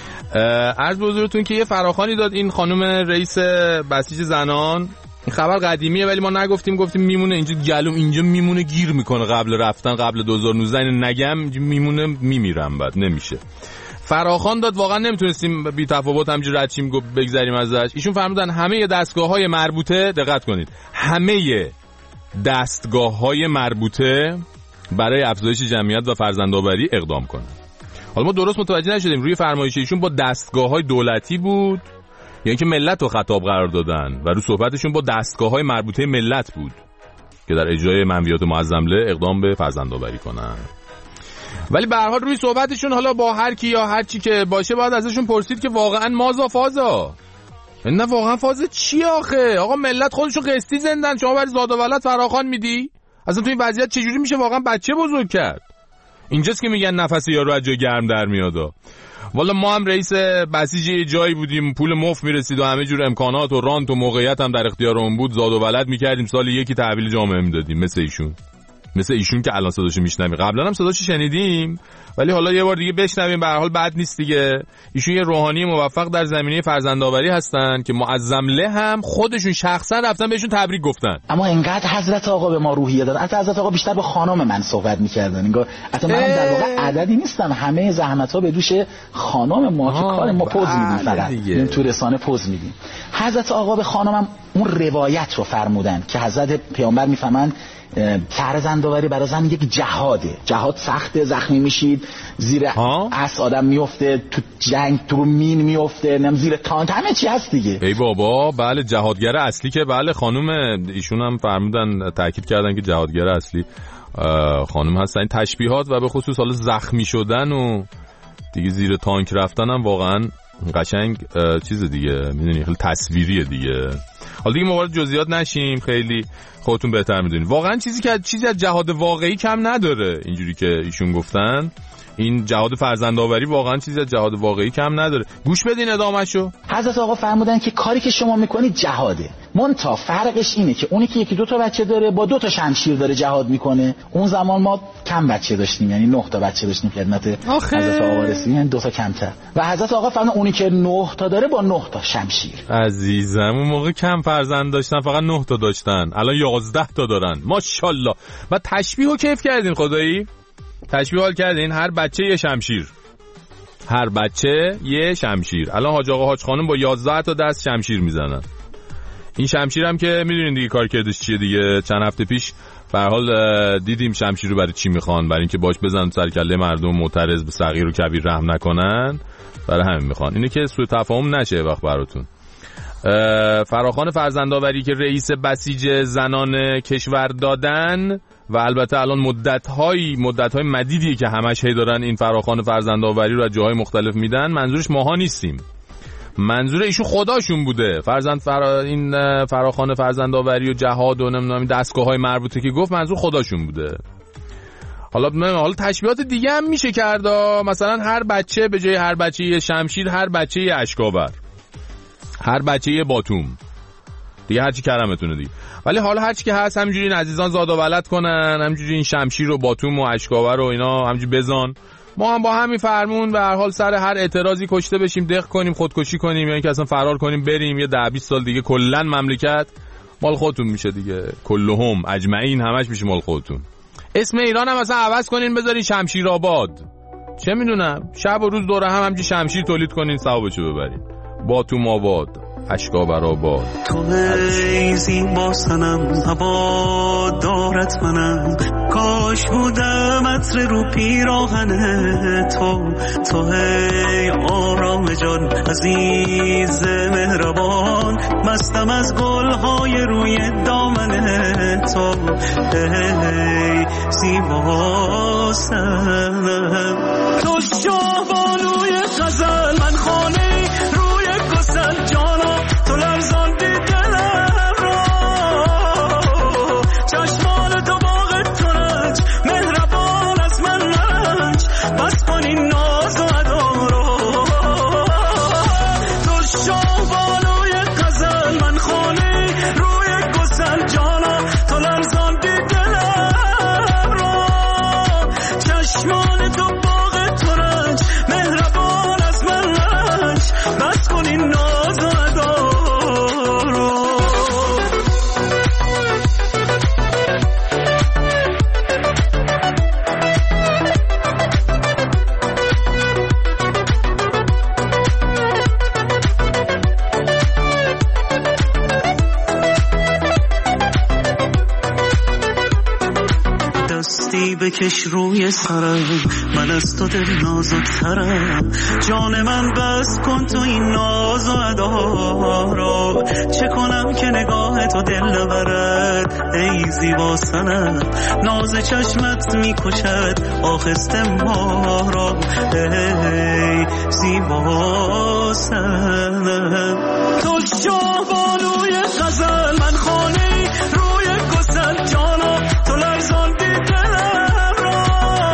عرض به حضورتون که یه فراخوانی داد این خانم رئیس بسیج زنان. این خبر قدیمیه ولی ما نگفتیم، گفتیم میمونه اینجا گلوم اینجا میمونه گیر میکنه قبل رفتن، قبل 2019 اینو نگم میمونه میمیرم بعد نمیشه. فراخوان داد، واقعا نمیتونستیم بی تفاوت همینجوری رد شیم بگذریم ازش. ایشون فرمودن همه دستگاه‌های مربوطه، دقت کنید، همه دستگاه‌های مربوطه برای افزایش جمعیت و فرزندآوری اقدام کنن. حالا ما درست متوجه نشدیم روی فرمایش ایشون با دستگاه‌های دولتی بود یا اینکه ملت رو خطاب قرار دادن و رو صحبتشون با دستگاه‌های مربوطه ملت بود که در اجرای منویات معظمله اقدام به فرزندآوری کنن. ولی به هر حال روی صحبتشون حالا با هر کی یا هر چی که باشه باید ازشون پرسید که واقعا مازا فازا، نه واقعا فاز چی آخه؟ آقا ملت خودشون قسطی زندن، شما برای زاد و ولد فراخوان میدی؟ اصلا تو این وضعیت چجوری میشه واقعا بچه بزرگ کرد؟ اینجاست که میگن نفس یارو از جای گرم در میادا. والا ما هم رئیس بسیج جایی بودیم، پول مفت میرسید و همه جور امکانات و رانت و موقعیت هم در اختیارمون بود، زاد و ولد میکردیم، سال یکی تحویل جامعه میدادیم مثل ایشون که الان صداشو میشنویم. قبلا هم صداشو شنیدیم ولی حالا یه بار دیگه بشنویم، به هر حال بد نیست دیگه. ایشون یه روحانی موفق در زمینه فرزندآوری هستن که معظمله هم خودشون شخصا رفتن بهشون تبریک گفتن. اما اینقدر حضرت آقا به ما روحیه دادن، اصلا حضرت آقا بیشتر با خانم من صحبت می‌کردن، انگار اصلا من در واقع عددی نیستم، همه زحمت‌ها به دوش خانم ما که کار ما پوز میدیم، فقط این تو رسانه پوز میدیم. حضرت آقا به خانمم اون روایت رو فرمودن که حضرت پیامبر میفهمن فرزندآوری برای زن یک جهاده، جهاد سخته، زخمی میشید، زیر اس آدم میفته، تو جنگ تو مین میفته، نم زیر تانک، همه چی هست دیگه. ای بابا بله، جهادگر اصلی که بله خانم ایشون هم فرمودن، تاکید کردن که جهادگر اصلی خانم هستن. این تشبیهات و به خصوص حالا زخمی شدن و دیگه زیر تانک رفتن هم واقعا قشنگ چیز دیگه، میدونی خیلی تصویریه دیگه. حالا دیگه وارد جزئیات نشیم، خیلی خودتون بهتر میدونید. واقعا چیزی از جهاد واقعی کم نداره، اینجوری که ایشون گفتن. این جهاد فرزندآوری واقعا چیزی از جهاد واقعی کم نداره. گوش بدین ادامه‌شو. حضرت آقا فرمودن که کاری که شما میکنید جهاده، منتها فرقش اینه که اونی که یکی دو تا بچه داره با 2 تا شمشیر داره جهاد میکنه. اون زمان ما کم بچه داشتیم، یعنی 9 تا بچه داشتیم خدمت حضرت آقا رسیدیم، یعنی 2 تا کمتر. و حضرت آقا فرمودن اونی که 9 تا داره با 9 تا شمشیر. عزیزم اون موقع کم فرزند داشتن، فقط 9 تا داشتن، الان 11 تا دارن ماشاءالله. و تشبیهو کیف کردین خدایی؟ تشبیه حال کردین، هر بچه یه شمشیر، هر بچه یه شمشیر. الان حاج آقا حاج خانم با 11 تا دست شمشیر میزنن. این شمشیر هم که میدونین دیگه کار کردش چیه دیگه. چند هفته پیش به هر حال دیدیم شمشیر رو برای چی میخوان، برای اینکه باش بزنن سر کله مردم، معترض به صغیر و کبیر رحم نکنن، برای همین میخوان. اینه که سوء تفاهم نشه وقت براتون. فراخوان فرزندآوری که رئیس بسیج زنان کشور دادن و البته الان مدت‌های مدیدیه که همش هی دارن این فراخوان فرزندآوری رو از جاهای مختلف میدن. منظورش ماها نیستیم، منظور ایشون خداشون بوده. این فراخوان فرزندآوری و جهاد و نمیدونم دستگاه‌های مربوطه که گفت منظور خداشون بوده. حالا تشبیهات دیگه هم میشه کرد، مثلا هر بچه به جای هر بچه یه شمشیر، هر بچه یه اشکاور، هر بچه یه باتوم دیگه، هرچی کرمتونه دیگه. ولی حالا هرچی که هست همینجوری این عزیزان زاد و ولد کنن، همینجوری این شمشیر و باتوم و اشکاور و اینا همینجوری بزن. ما هم با همین فرمون به هر حال سر هر اعتراضی کشته بشیم، دق کنیم، خودکشی کنیم، یا اینکه اصلا فرار کنیم بریم، یه 10-20 سال دیگه کلا مملکت مال خودتون میشه دیگه. کلهم اجمعین همش میشه مال خودتون. اسم ایران هم مثلا عوض کنین بذارین شمشیرآباد، چه میدونم، شب و روز دوره هم همینجوری شمشیر تولید کنین، ثوابشو ببرین. باتوم آباد، اشکاور آباد. تو ای زیبا صنم، هوا دارت منم، کاش بودم عطر رو پیراهن تو ای آرام جان، عزیز مهربان، مستم از گلهای روی دامن تو ای زیبا صنم. تو شاهبانوی غزل، من خانه روی گسل جانا، تو لرزاندی دلم را، چشمان تو باغ ترنج، مهربان از من رنج، بس کن این ناز و ادا را. تو شاهبانوی غزل، من خانه روی گسل جانا، تو لرزاندی دلم را، چشمان تو باغ ترنج، مهربان از من رنج، بس کن این ناز و ادا را. دستی بکش روی سرم، من از تو دل نازکترم، جان من بس کن تو این ناز و ادا را. چه کنم که نگاه تو دل نبرد ای زیبا صنم، ناز چشمت میکشد آخسته ما را ای زیبا صنم. تو شاهبانوی غزل، من خانه روی گسل جانا، تو لرزاندی دلم را،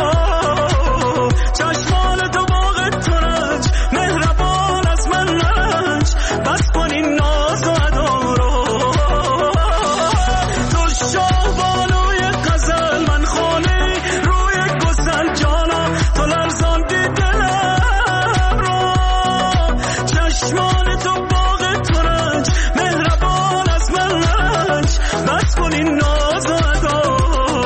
چشمان تو باغ ترنج، مهربان از من رنج، بس کن این ناز و ادا را. تو شاهبانوی غزل، من خانه روی گسل جانا، تو لرزاندی دلم را، چشمان تو باغ ترنج، مهربان از من رنج، بس کن این ناز و ادا را.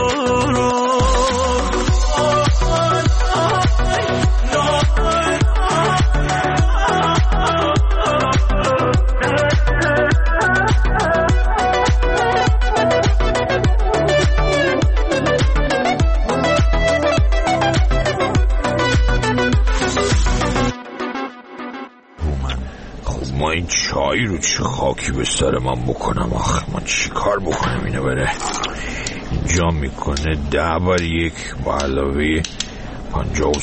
خب ما این چای رو چه خاکی به سر من بکنم آخه، من چی کار بکنم اینو بره اینجا میکنه 10/1 با علاوه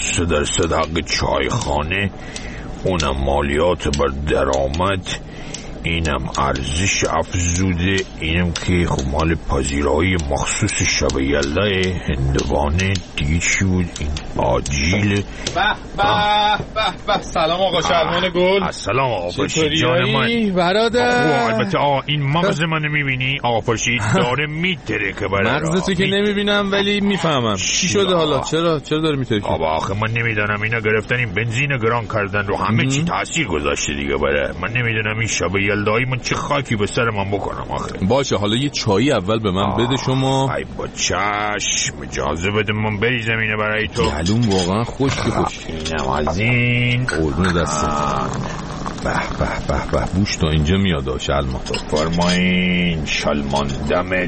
53% حق چای خانه، اونم مالیات بر درآمد اینم ارزش افزوده، اینم که خب مال پذیرایی مخصوص شب یلدا هندوانه دیگه چی بود؟ این آجیل. به سلام آقا شلمان گل. السلام آقا فرشید جان من برادر. البته این مغز منو میبینی آقا فرشید داره میتره که برای مغزتو که نمیبینم ولی میفهمم چی شده حالا. چرا داره میتره؟ آبا آخه من نمیدونم اینا گرفتن این بنزین گران کردن رو همه چی تاثیر گذاشته دیگه برای من نمیدونم این شب یلدایی من چه خاکی به سر من بکنم آخه. باشه حالا یه چایی اول به من بده شما. ای با چشم اجازه بده من بریزم اینه برای تو. گلوم واقعا خشک. اینم از این قربون دستت. به بوش تا اینجا میاد شلمان. فرمایین شلمان دم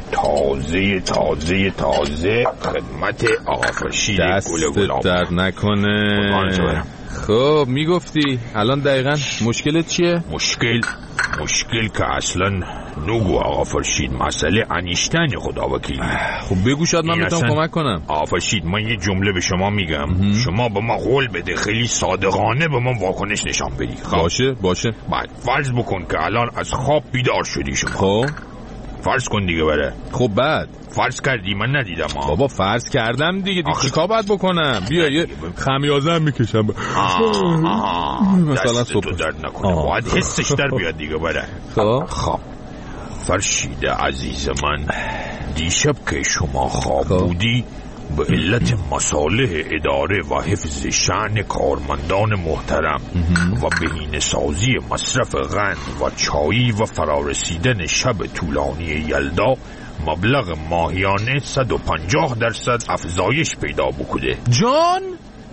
تازه خدمت آقا فرشید دستت در نکنه. خب میگفتی الان دقیقا مشکلت چیه؟ مشکل که اصلا نگو آقا فرشید، مسئله انیشتن خدا وکیلی. خب بگو شاید من میتونم کمک کنم. آقا فرشید من یه جمله به شما میگم، شما به ما قول بده خیلی صادقانه به من واکنش نشان بدی. باشه بعد فرض بکن که الان از خواب بیدار شدی شما. خب فرض کن دیگه بره. خب بعد فرض کردی من ندیدم بابا فرض کردم دیگه چیکار باید بکنم؟ بیا یه خمیازه هم میکشم مثلا صبح تو درد نکنه باید حسش در بیاد دیگه بره. خب فرشید عزیز من دیشب که شما خواب بودی به علت مصالح اداره و حفظ شأن کارمندان محترم و بهینه‌سازی مصرف قند و چایی و فرارسیدن شب طولانی یلدا مبلغ ماهیانه 150% افزایش پیدا بکنه. جان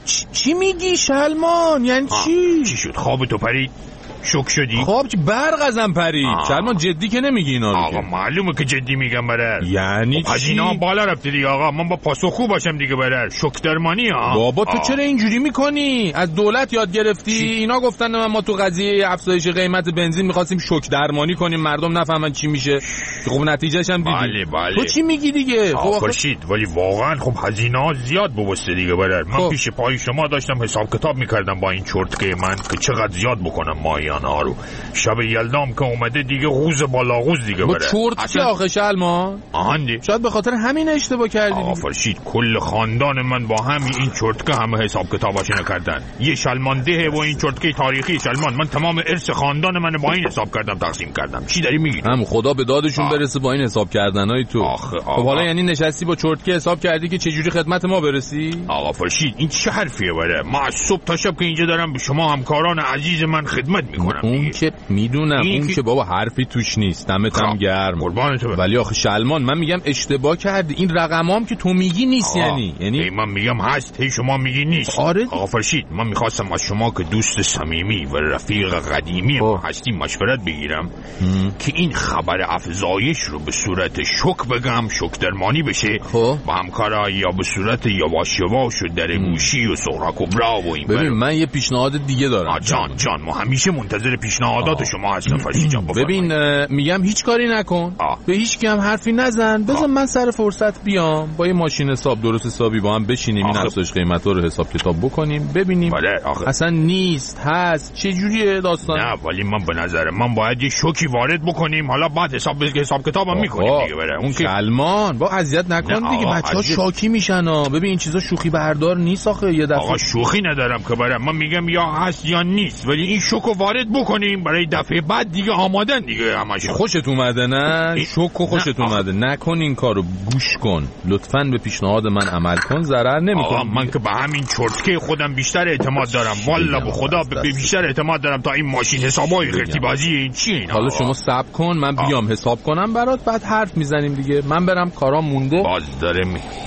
چی میگی شلمان؟ یعنی چی شد؟ خوابتو پرید؟ شوک شدی؟ خواب چی برق ازم پرید. شلمان جدی که نمیگی اینا رو؟ آقا معلومه که جدی میگم برر. یعنی چی؟ هزینه‌ها بالا رفته دیگه آقا، من با پاسخگو باشم دیگه برر. شوک درمانی بابا تو چرا اینجوری میکنی؟ از دولت یاد گرفتی؟ اینا گفتن ما تو قضیه افزایش قیمت بنزین میخواستیم شوک درمانی کنیم مردم نفهمن چی میشه. خب نتیجهش هم دیدی. بله. تو چی میگی دیگه؟ خب فرشید ولی واقعا خب هزینه‌ها زیاد بوسته دیگه برر. من پیش پای شما داشتم حساب کتاب میکردم با این چرتکه من که چقدر زیاد بکنم ماهیانه ها رو. شب یلدام که اومده دیگه غوز بالا غوز دیگه بره. چرت چی آخه شلمان؟ آهنده شاید به خاطر همین اشتباه کردی. آقا فرشید کل خاندان من با همین این چرتکه همه حساب کتاباشو نکردن. یه شلمان ده و این چرتکه تاریخی شلمان، من تمام ارث خاندان من با این حساب کردم تقسیم کردم. چی داری میگی؟ هم خدا به دادشون برسه با این حساب کردنای تو. خب حالا یعنی نشستی با چرتکه حساب کردی که چه جوری خدمت ما برسی؟ آقا فرشید این چه حرفیه بره؟ ما از صبح تا شب که اینجا دارم به شما همکاران عزیز من خدمت میکنم. اون که میدونم اون که بابا حرفی توش نیست، دمتم گرم ولی آخه شلمان من میگم اشتباه کردی. این رقمام که تو میگی نیست. یعنی من میگم هست هی شما میگی نیست. آقا فرشید من میخواستم از شما که دوست صمیمی و رفیق قدیمی ما هستی مشورت بگیرم که این خبر افزایش رو به صورت شوک بگم، شوک درمانی بشه با همکارا، یا به صورت یواش یواش و در گوشی و سغرا کبرا و این. ببین من یه پیشنهاد دیگه دارم. جان ما همیشه منتظر پیشنهادات شما هستم فرشید جان. ببین میگم هیچ کاری نکن، به هیچ کی هم حرفی نزن، بذار من سر فرصت بیام با یه ماشین حساب درست حسابی با هم بشینیم این افزایش قیمتا رو حساب کتاب بکنیم ببینیم اصلا نیست هست چه جوریه داستان. نه ولی من به نظر من باید یه شوکی وارد بکنیم، حالا بعد حساب کتابم میکنیم دیگه. بره اون که سلمان با اذیت نکن دیگه، بچه‌ها شاکی میشن ببین این چیزا شوخی بردار نیست آخه. یه دفعه آقا شوخی ندارم که برم، من میگم یا هست یا نیست، ولی این شوکو وارد بکنیم برای دفعه بعد دیگه آمادن دیگه همش. خوشت اومده نه؟ شوکو خوشت اومده؟ نکن این کارو، گوش کن لطفاً به پیشنهاد من عمل کن، ضرر نمیکنه. من که به همین چرتکه خودم بیشتر اعتماد دارم، والله به خدا به بیشتر اعتماد دارم تا این ماشین حسابای خرتی بازی این چی اینا. حالا شما صبر کن من بیام حساب کنم برات بعد حرف میزنیم دیگه. من برم کارام مونده. باز داره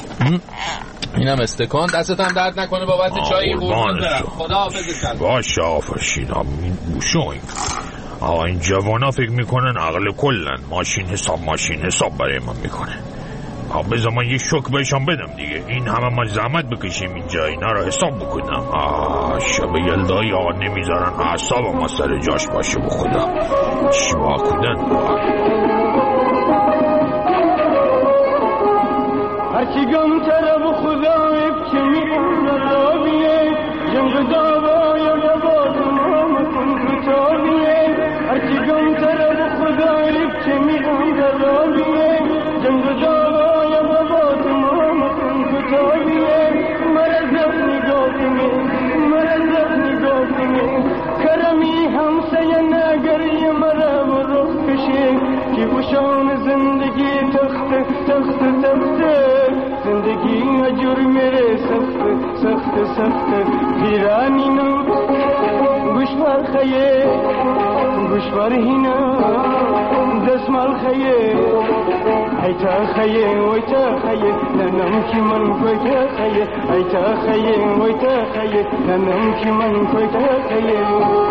اینم استکان، دستت هم درد نکنه بابت چای قربان برم. خداحافظ. باشه آفرین. این گوشوین آقا این جوانا فکر میکنن عقل کلن، ماشین حساب برای من میکنه. بذار من یه شوک بهشان بدم دیگه، این همه ما زحمت بکشیم اینجا اینا رو حساب بکنم. شب یلدایی آقا نمیذارن اعصاب ما سر جاش باشه به خدا. چی با کنن هرچی گم طرف خدا ابکی نرابیه جنگ دعوای لباس ما مکن کتابیه هرچی گم طرف غریب که میرم در راهیه جنگ و دعوای بابات ما کتابیه مرزت نگاهیه مرزت نگاهیه کرمی همسایه نگری مرا و رخ کشه که بوشان زندگی تخت تخت تخته زندگی نجور میره سخت سخت سخت پیرانی نو گوشوار خیه گوشوار هینا دستمال خیه ایتا خیه ویتا خیه ننم کی من کویتا خیه ایتا خیه ویتا خیه ننم کی من کویتا خیه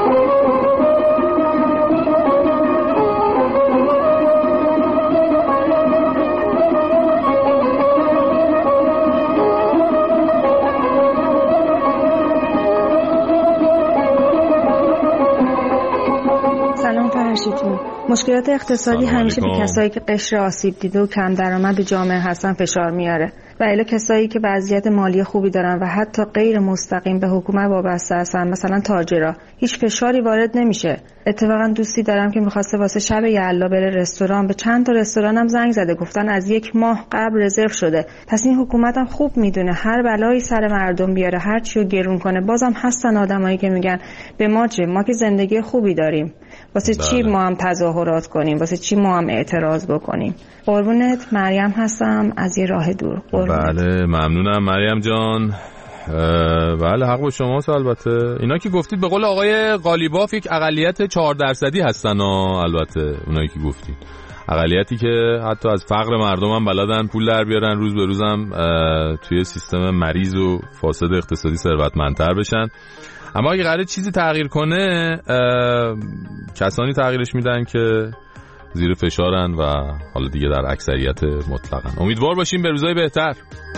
مشکلات اقتصادی همیشه به کسایی که قشر آسیب دیده و کم درآمد جامعه هستن فشار میاره و الا کسایی که وضعیت مالی خوبی دارن و حتی غیر مستقیم به حکومت وابسته هستن مثلا تاجرا هیچ فشاری وارد نمیشه. اتفاقا دوستی دارم که میخواسته واسه شب یلدا بره رستوران، به چند تا رستوران هم زنگ زده گفتن از 1 ماه قبل رزرو شده. پس این حکومت هم خوب میدونه هر بلایی سر مردم بیاره، هر چیو گرون کنه. بازم هستن آدمایی که میگن به ما چه، ما که زندگی خوبی داریم، واسه چی ما هم تظاهرات کنیم، واسه چی ما هم اعتراض بکنیم. قربونت، مریم هستم از یه راه دور. بله ممنونم مریم جان. بله حق با شماست. البته اینا که گفتید به قول آقای قالیباف یک اقلیت 4% هستن. البته اونایی که گفتید اقلیتی که حتی از فقر مردم هم بلدن پول در بیارن، روز به روزم توی سیستم مریض و فاسد اقتصادی ثروتمندتر بشن. اما اگه قراره چیزی تغییر کنه کسانی تغییرش میدن که زیر فشارن و حالا دیگه در اکثریت مطلقن. امیدوار باشیم به روزای بهتر.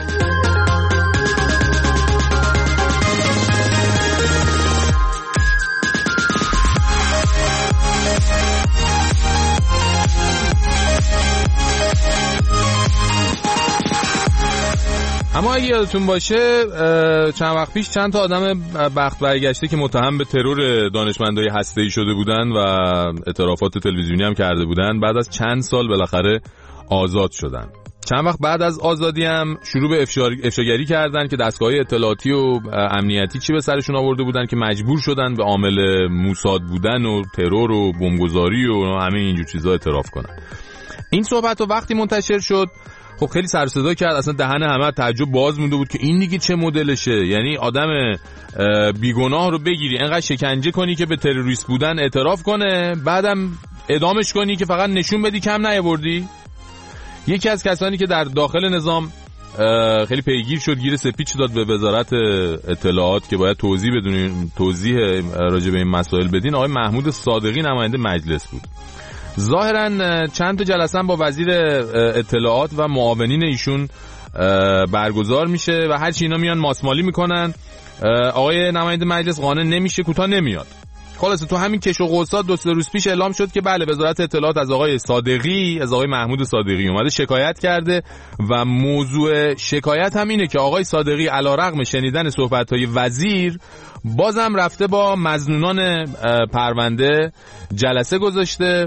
اما اگه یادتون باشه چند وقت پیش چند تا آدم بخت برگشته که متهم به ترور دانشمندای هسته‌ای شده بودن و اعترافات تلویزیونی هم کرده بودن بعد از چند سال بالاخره آزاد شدن. چند وقت بعد از آزادی هم شروع به افشاگری کردن که دستگاه‌های اطلاعاتی و امنیتی چی به سرشون آورده بودن که مجبور شدن به عامل موساد بودن و ترور و بمبگذاری و همه اینجور چیزا اعتراف کنن. این صحبت وقتی منتشر شد خب خیلی سر صدا کرد، اصلا دهن همه تعجب باز مونده بود که این دیگه چه مدلشه. یعنی آدم بیگناه رو بگیری انقدر شکنجه کنی که به تروریست بودن اعتراف کنه، بعدم اعدامش کنی که فقط نشون بدی کم نیاوردی. یکی از کسانی که در داخل نظام خیلی پیگیر شد، گیر سپیچ داد به وزارت اطلاعات که باید توضیح راجع به این مسائل بدین، آقای محمود صادقی نماینده مجلس بود. ظاهرا چند تا جلسه با وزیر اطلاعات و معاونین ایشون برگزار میشه و هرچی اینا میان ماسمالی میکنن، آقای نماینده مجلس قانع نمیشه، کوتاه نمیاد. خلاصه تو همین کش و قوسات 2-3 روز پیش اعلام شد که بله وزارت اطلاعات از آقای صادقی، از آقای محمود صادقی اومده شکایت کرده و موضوع شکایت هم اینه که آقای صادقی علیرغم شنیدن صحبت‌های وزیر بازم رفته با مظنونان پرونده جلسه گذاشته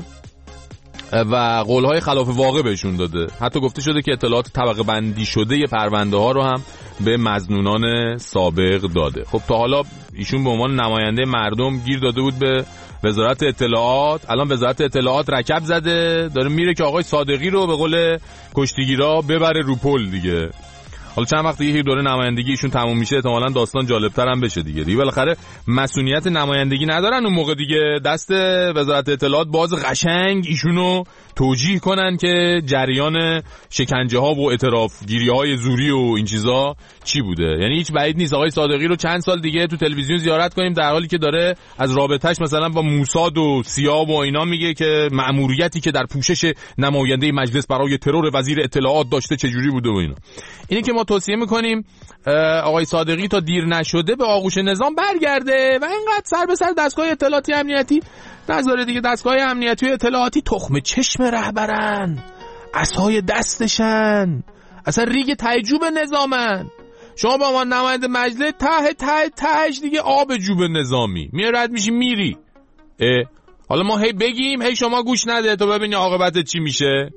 و قولهای خلاف واقع بهشون داده. حتی گفته شده که اطلاعات طبقه بندی شده پرونده ها رو هم به مظنونان سابق داده. خب تا حالا ایشون به عنوان نماینده مردم گیر داده بود به وزارت اطلاعات، الان وزارت اطلاعات رکب زده داره میره که آقای صادقی رو به قول کشتیگیرا ببره رو پل دیگه. حالا چند وقت دیگه دوره نمایندگی ایشون تموم میشه، احتمالاً داستان جالب‌تر هم بشه دیگه. بالاخره مسئولیت نمایندگی ندارن اون موقع دیگه، دست وزارت اطلاعات باز قشنگ ایشونو توجیه کنن که جریان شکنجه ها و اعترافگیری های زوری و این چیزا چی بوده. یعنی هیچ بعید نیست آقای صادقی رو چند سال دیگه تو تلویزیون زیارت کنیم در حالی که داره از رابطهش مثلا با موساد و سیاب و اینا میگه که مأموریتی که در پوشش نماینده مجلس برای ترور وزیر اطلاعات داشته چجوری بوده و اینا. اینی که ما توصیه میکنیم آقای صادقی تا دیر نشده به آغوش نظام برگرده و اینقدر سر به سر دستگاه اطلاعاتی امنیتی نذاره دیگه. دستگاه امنیتی و اطلاعاتی تخم چشم رهبرن، عصای دستشن، اصلا ریگ ته‌جوب نظامن. شما با عنوان نماینده مجلس تهش دیگه آب جوب نظامی میرد میشی میری. حالا ما هی بگیم هی شما گوش نده تو ببینی عاقبت چی میشه.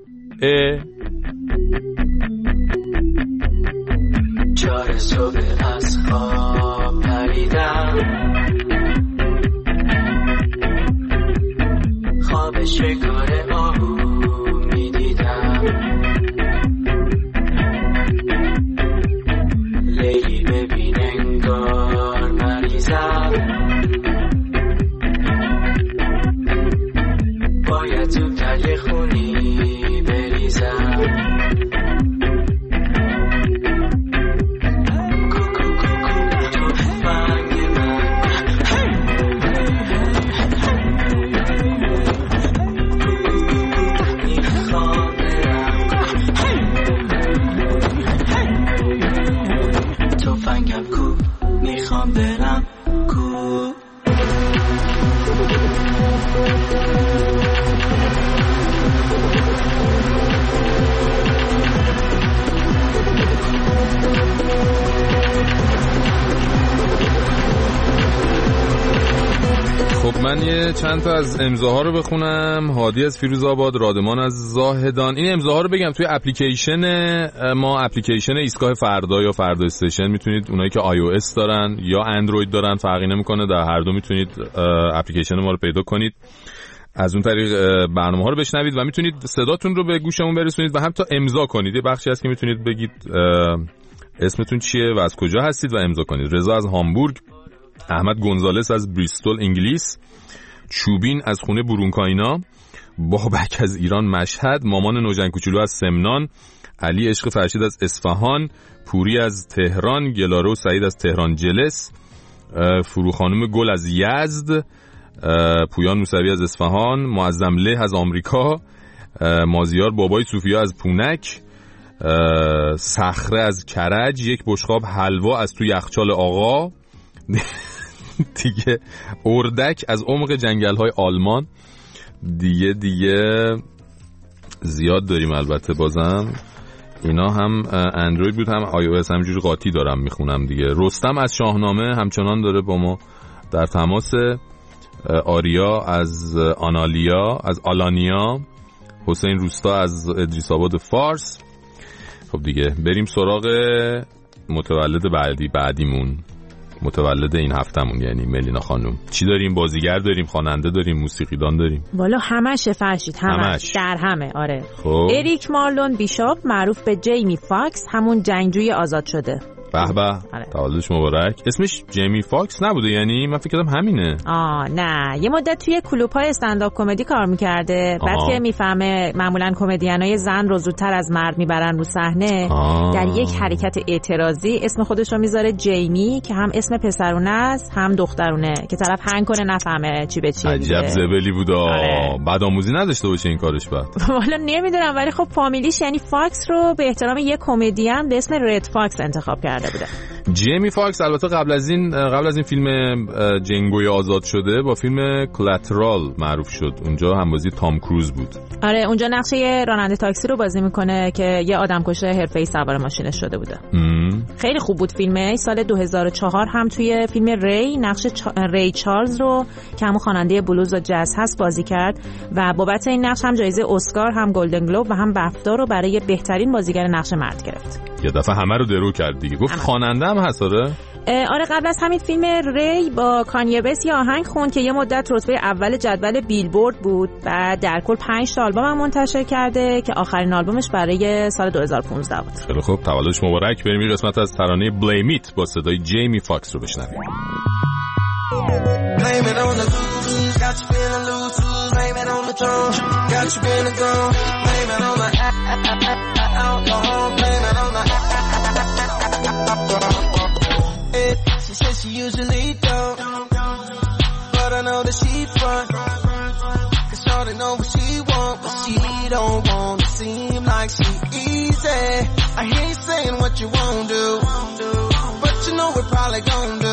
چهار صبح از خواب پریدم، خواب شکار آهو میدیدم، لیلی ببین انگار مریضم، باید زودتر یه خونی بریزم. من یه چند تا از امضاها رو بخونم. هادی از فیروزآباد، رادمان از زاهدان. این امضاها رو بگم توی اپلیکیشن ما، اپلیکیشن ایستگاه فردا یا فردا استیشن، میتونید اونایی که iOS دارن یا اندروید دارن فرقی نمیکنه، در هر دو میتونید اپلیکیشن ما رو پیدا کنید، از اون طریق برنامه‌ها رو بشنوید و میتونید صداتون رو به گوشمون برسونید و حتی امضا کنید. یه بخشی هست که میتونید بگید اسمتون چیه و از کجا هستید و امضا کنید. رضا از هامبورگ، احمد گونزالس از بریستول انگلیس، چوبین از خونه برونکاینا، بابک از ایران مشهد، مامان نوجن کوچولو از سمنان، علی عشق فرشید از اصفهان، پوری از تهران، گلاره و سعید از تهران جلس، فروخانم گل از یزد، پویان موسوی از اصفهان، معظم له از آمریکا، مازیار بابای صوفیا از پونک، صخره از کرج، یک بشقاب حلوا از تو یخچال آقا دیگه، اردک از عمق جنگل‌های آلمان. دیگه زیاد داریم البته، بازم اینا هم اندروید بود هم iOS، همینجوری قاطی دارم میخونم دیگه. رستم از شاهنامه همچنان داره با ما در تماس، آریا از آلانیا، حسین روستا از ادریس آباد فارس. خب دیگه بریم سراغ متولد بعدیمون، متولد این هفتمون، یعنی ملینا خانم. چی داریم؟ بازیگر داریم، خواننده داریم، موسیقیدان داریم. والا همشه فرشید، همش در همه. آره. خب. اریک مارلون بیشاپ معروف به جیمی فاکس، همون جنگجوی آزاد شده. به به، تولدش مبارک. اسمش جیمی فاکس نبوده؟ یعنی من فکر کردم همینه. نه، یه مدت توی کلوب‌های استندآپ کمدی کار می‌کرده. بعد که میفهمه معمولاً کمدینای زن رو زودتر از مرد میبرن رو صحنه، در یک حرکت اعتراضی اسم خودش رو میذاره جیمی، که هم اسم پسرونه است هم دخترونه، که طرف هنگ کنه نفهمه چی به چیه. عجب زبلی بود. بعد آموزی نداشته باشه این کارش. بعد والا نمیدونم، ولی خب فامیلیش یعنی فاکس رو به احترام یک کمدین به اسم رد فاکس انتخاب کرده بوده. جیمی فاکس البته قبل از این فیلم جنگوی آزاد شده با فیلم کلاترال معروف شد. اونجا همبازی تام کروز بود. آره، اونجا نقشه راننده تاکسی رو بازی میکنه که یه آدمکش حرفه‌ای سوار ماشینش شده بوده. خیلی خوب بود فیلمه. سال 2004 هم توی فیلم ری نقش ری چارلز رو که همون خواننده بلوز و جاز هست بازی کرد و بابت این نقش هم جایزه اسکار، هم گلدن گلوب و هم بفتا رو برای بهترین بازیگر نقش مرد گرفت. یه دفعه همه رو درو کرد دیگه. گفت خواننده هم هست. آره، قبل از همین فیلم ری با کانیه وست یه آهنگ خوند که یه مدت رتبه اول جدول بیلبورد بود و در کل 5 تا آلبوم هم منتشر کرده که آخرین آلبومش برای سال 2015 بود. خیلی خوب، تولدش مبارک. بریم یه قسمت از ترانه بلیم ایت با صدای جیمی فاکس رو بشنویم. She says she usually don't, but I know that she front, cause shorty know what she want, but she don't wanna seem like she easy. I ain't saying what you won't do, but you know we're probably gon' do.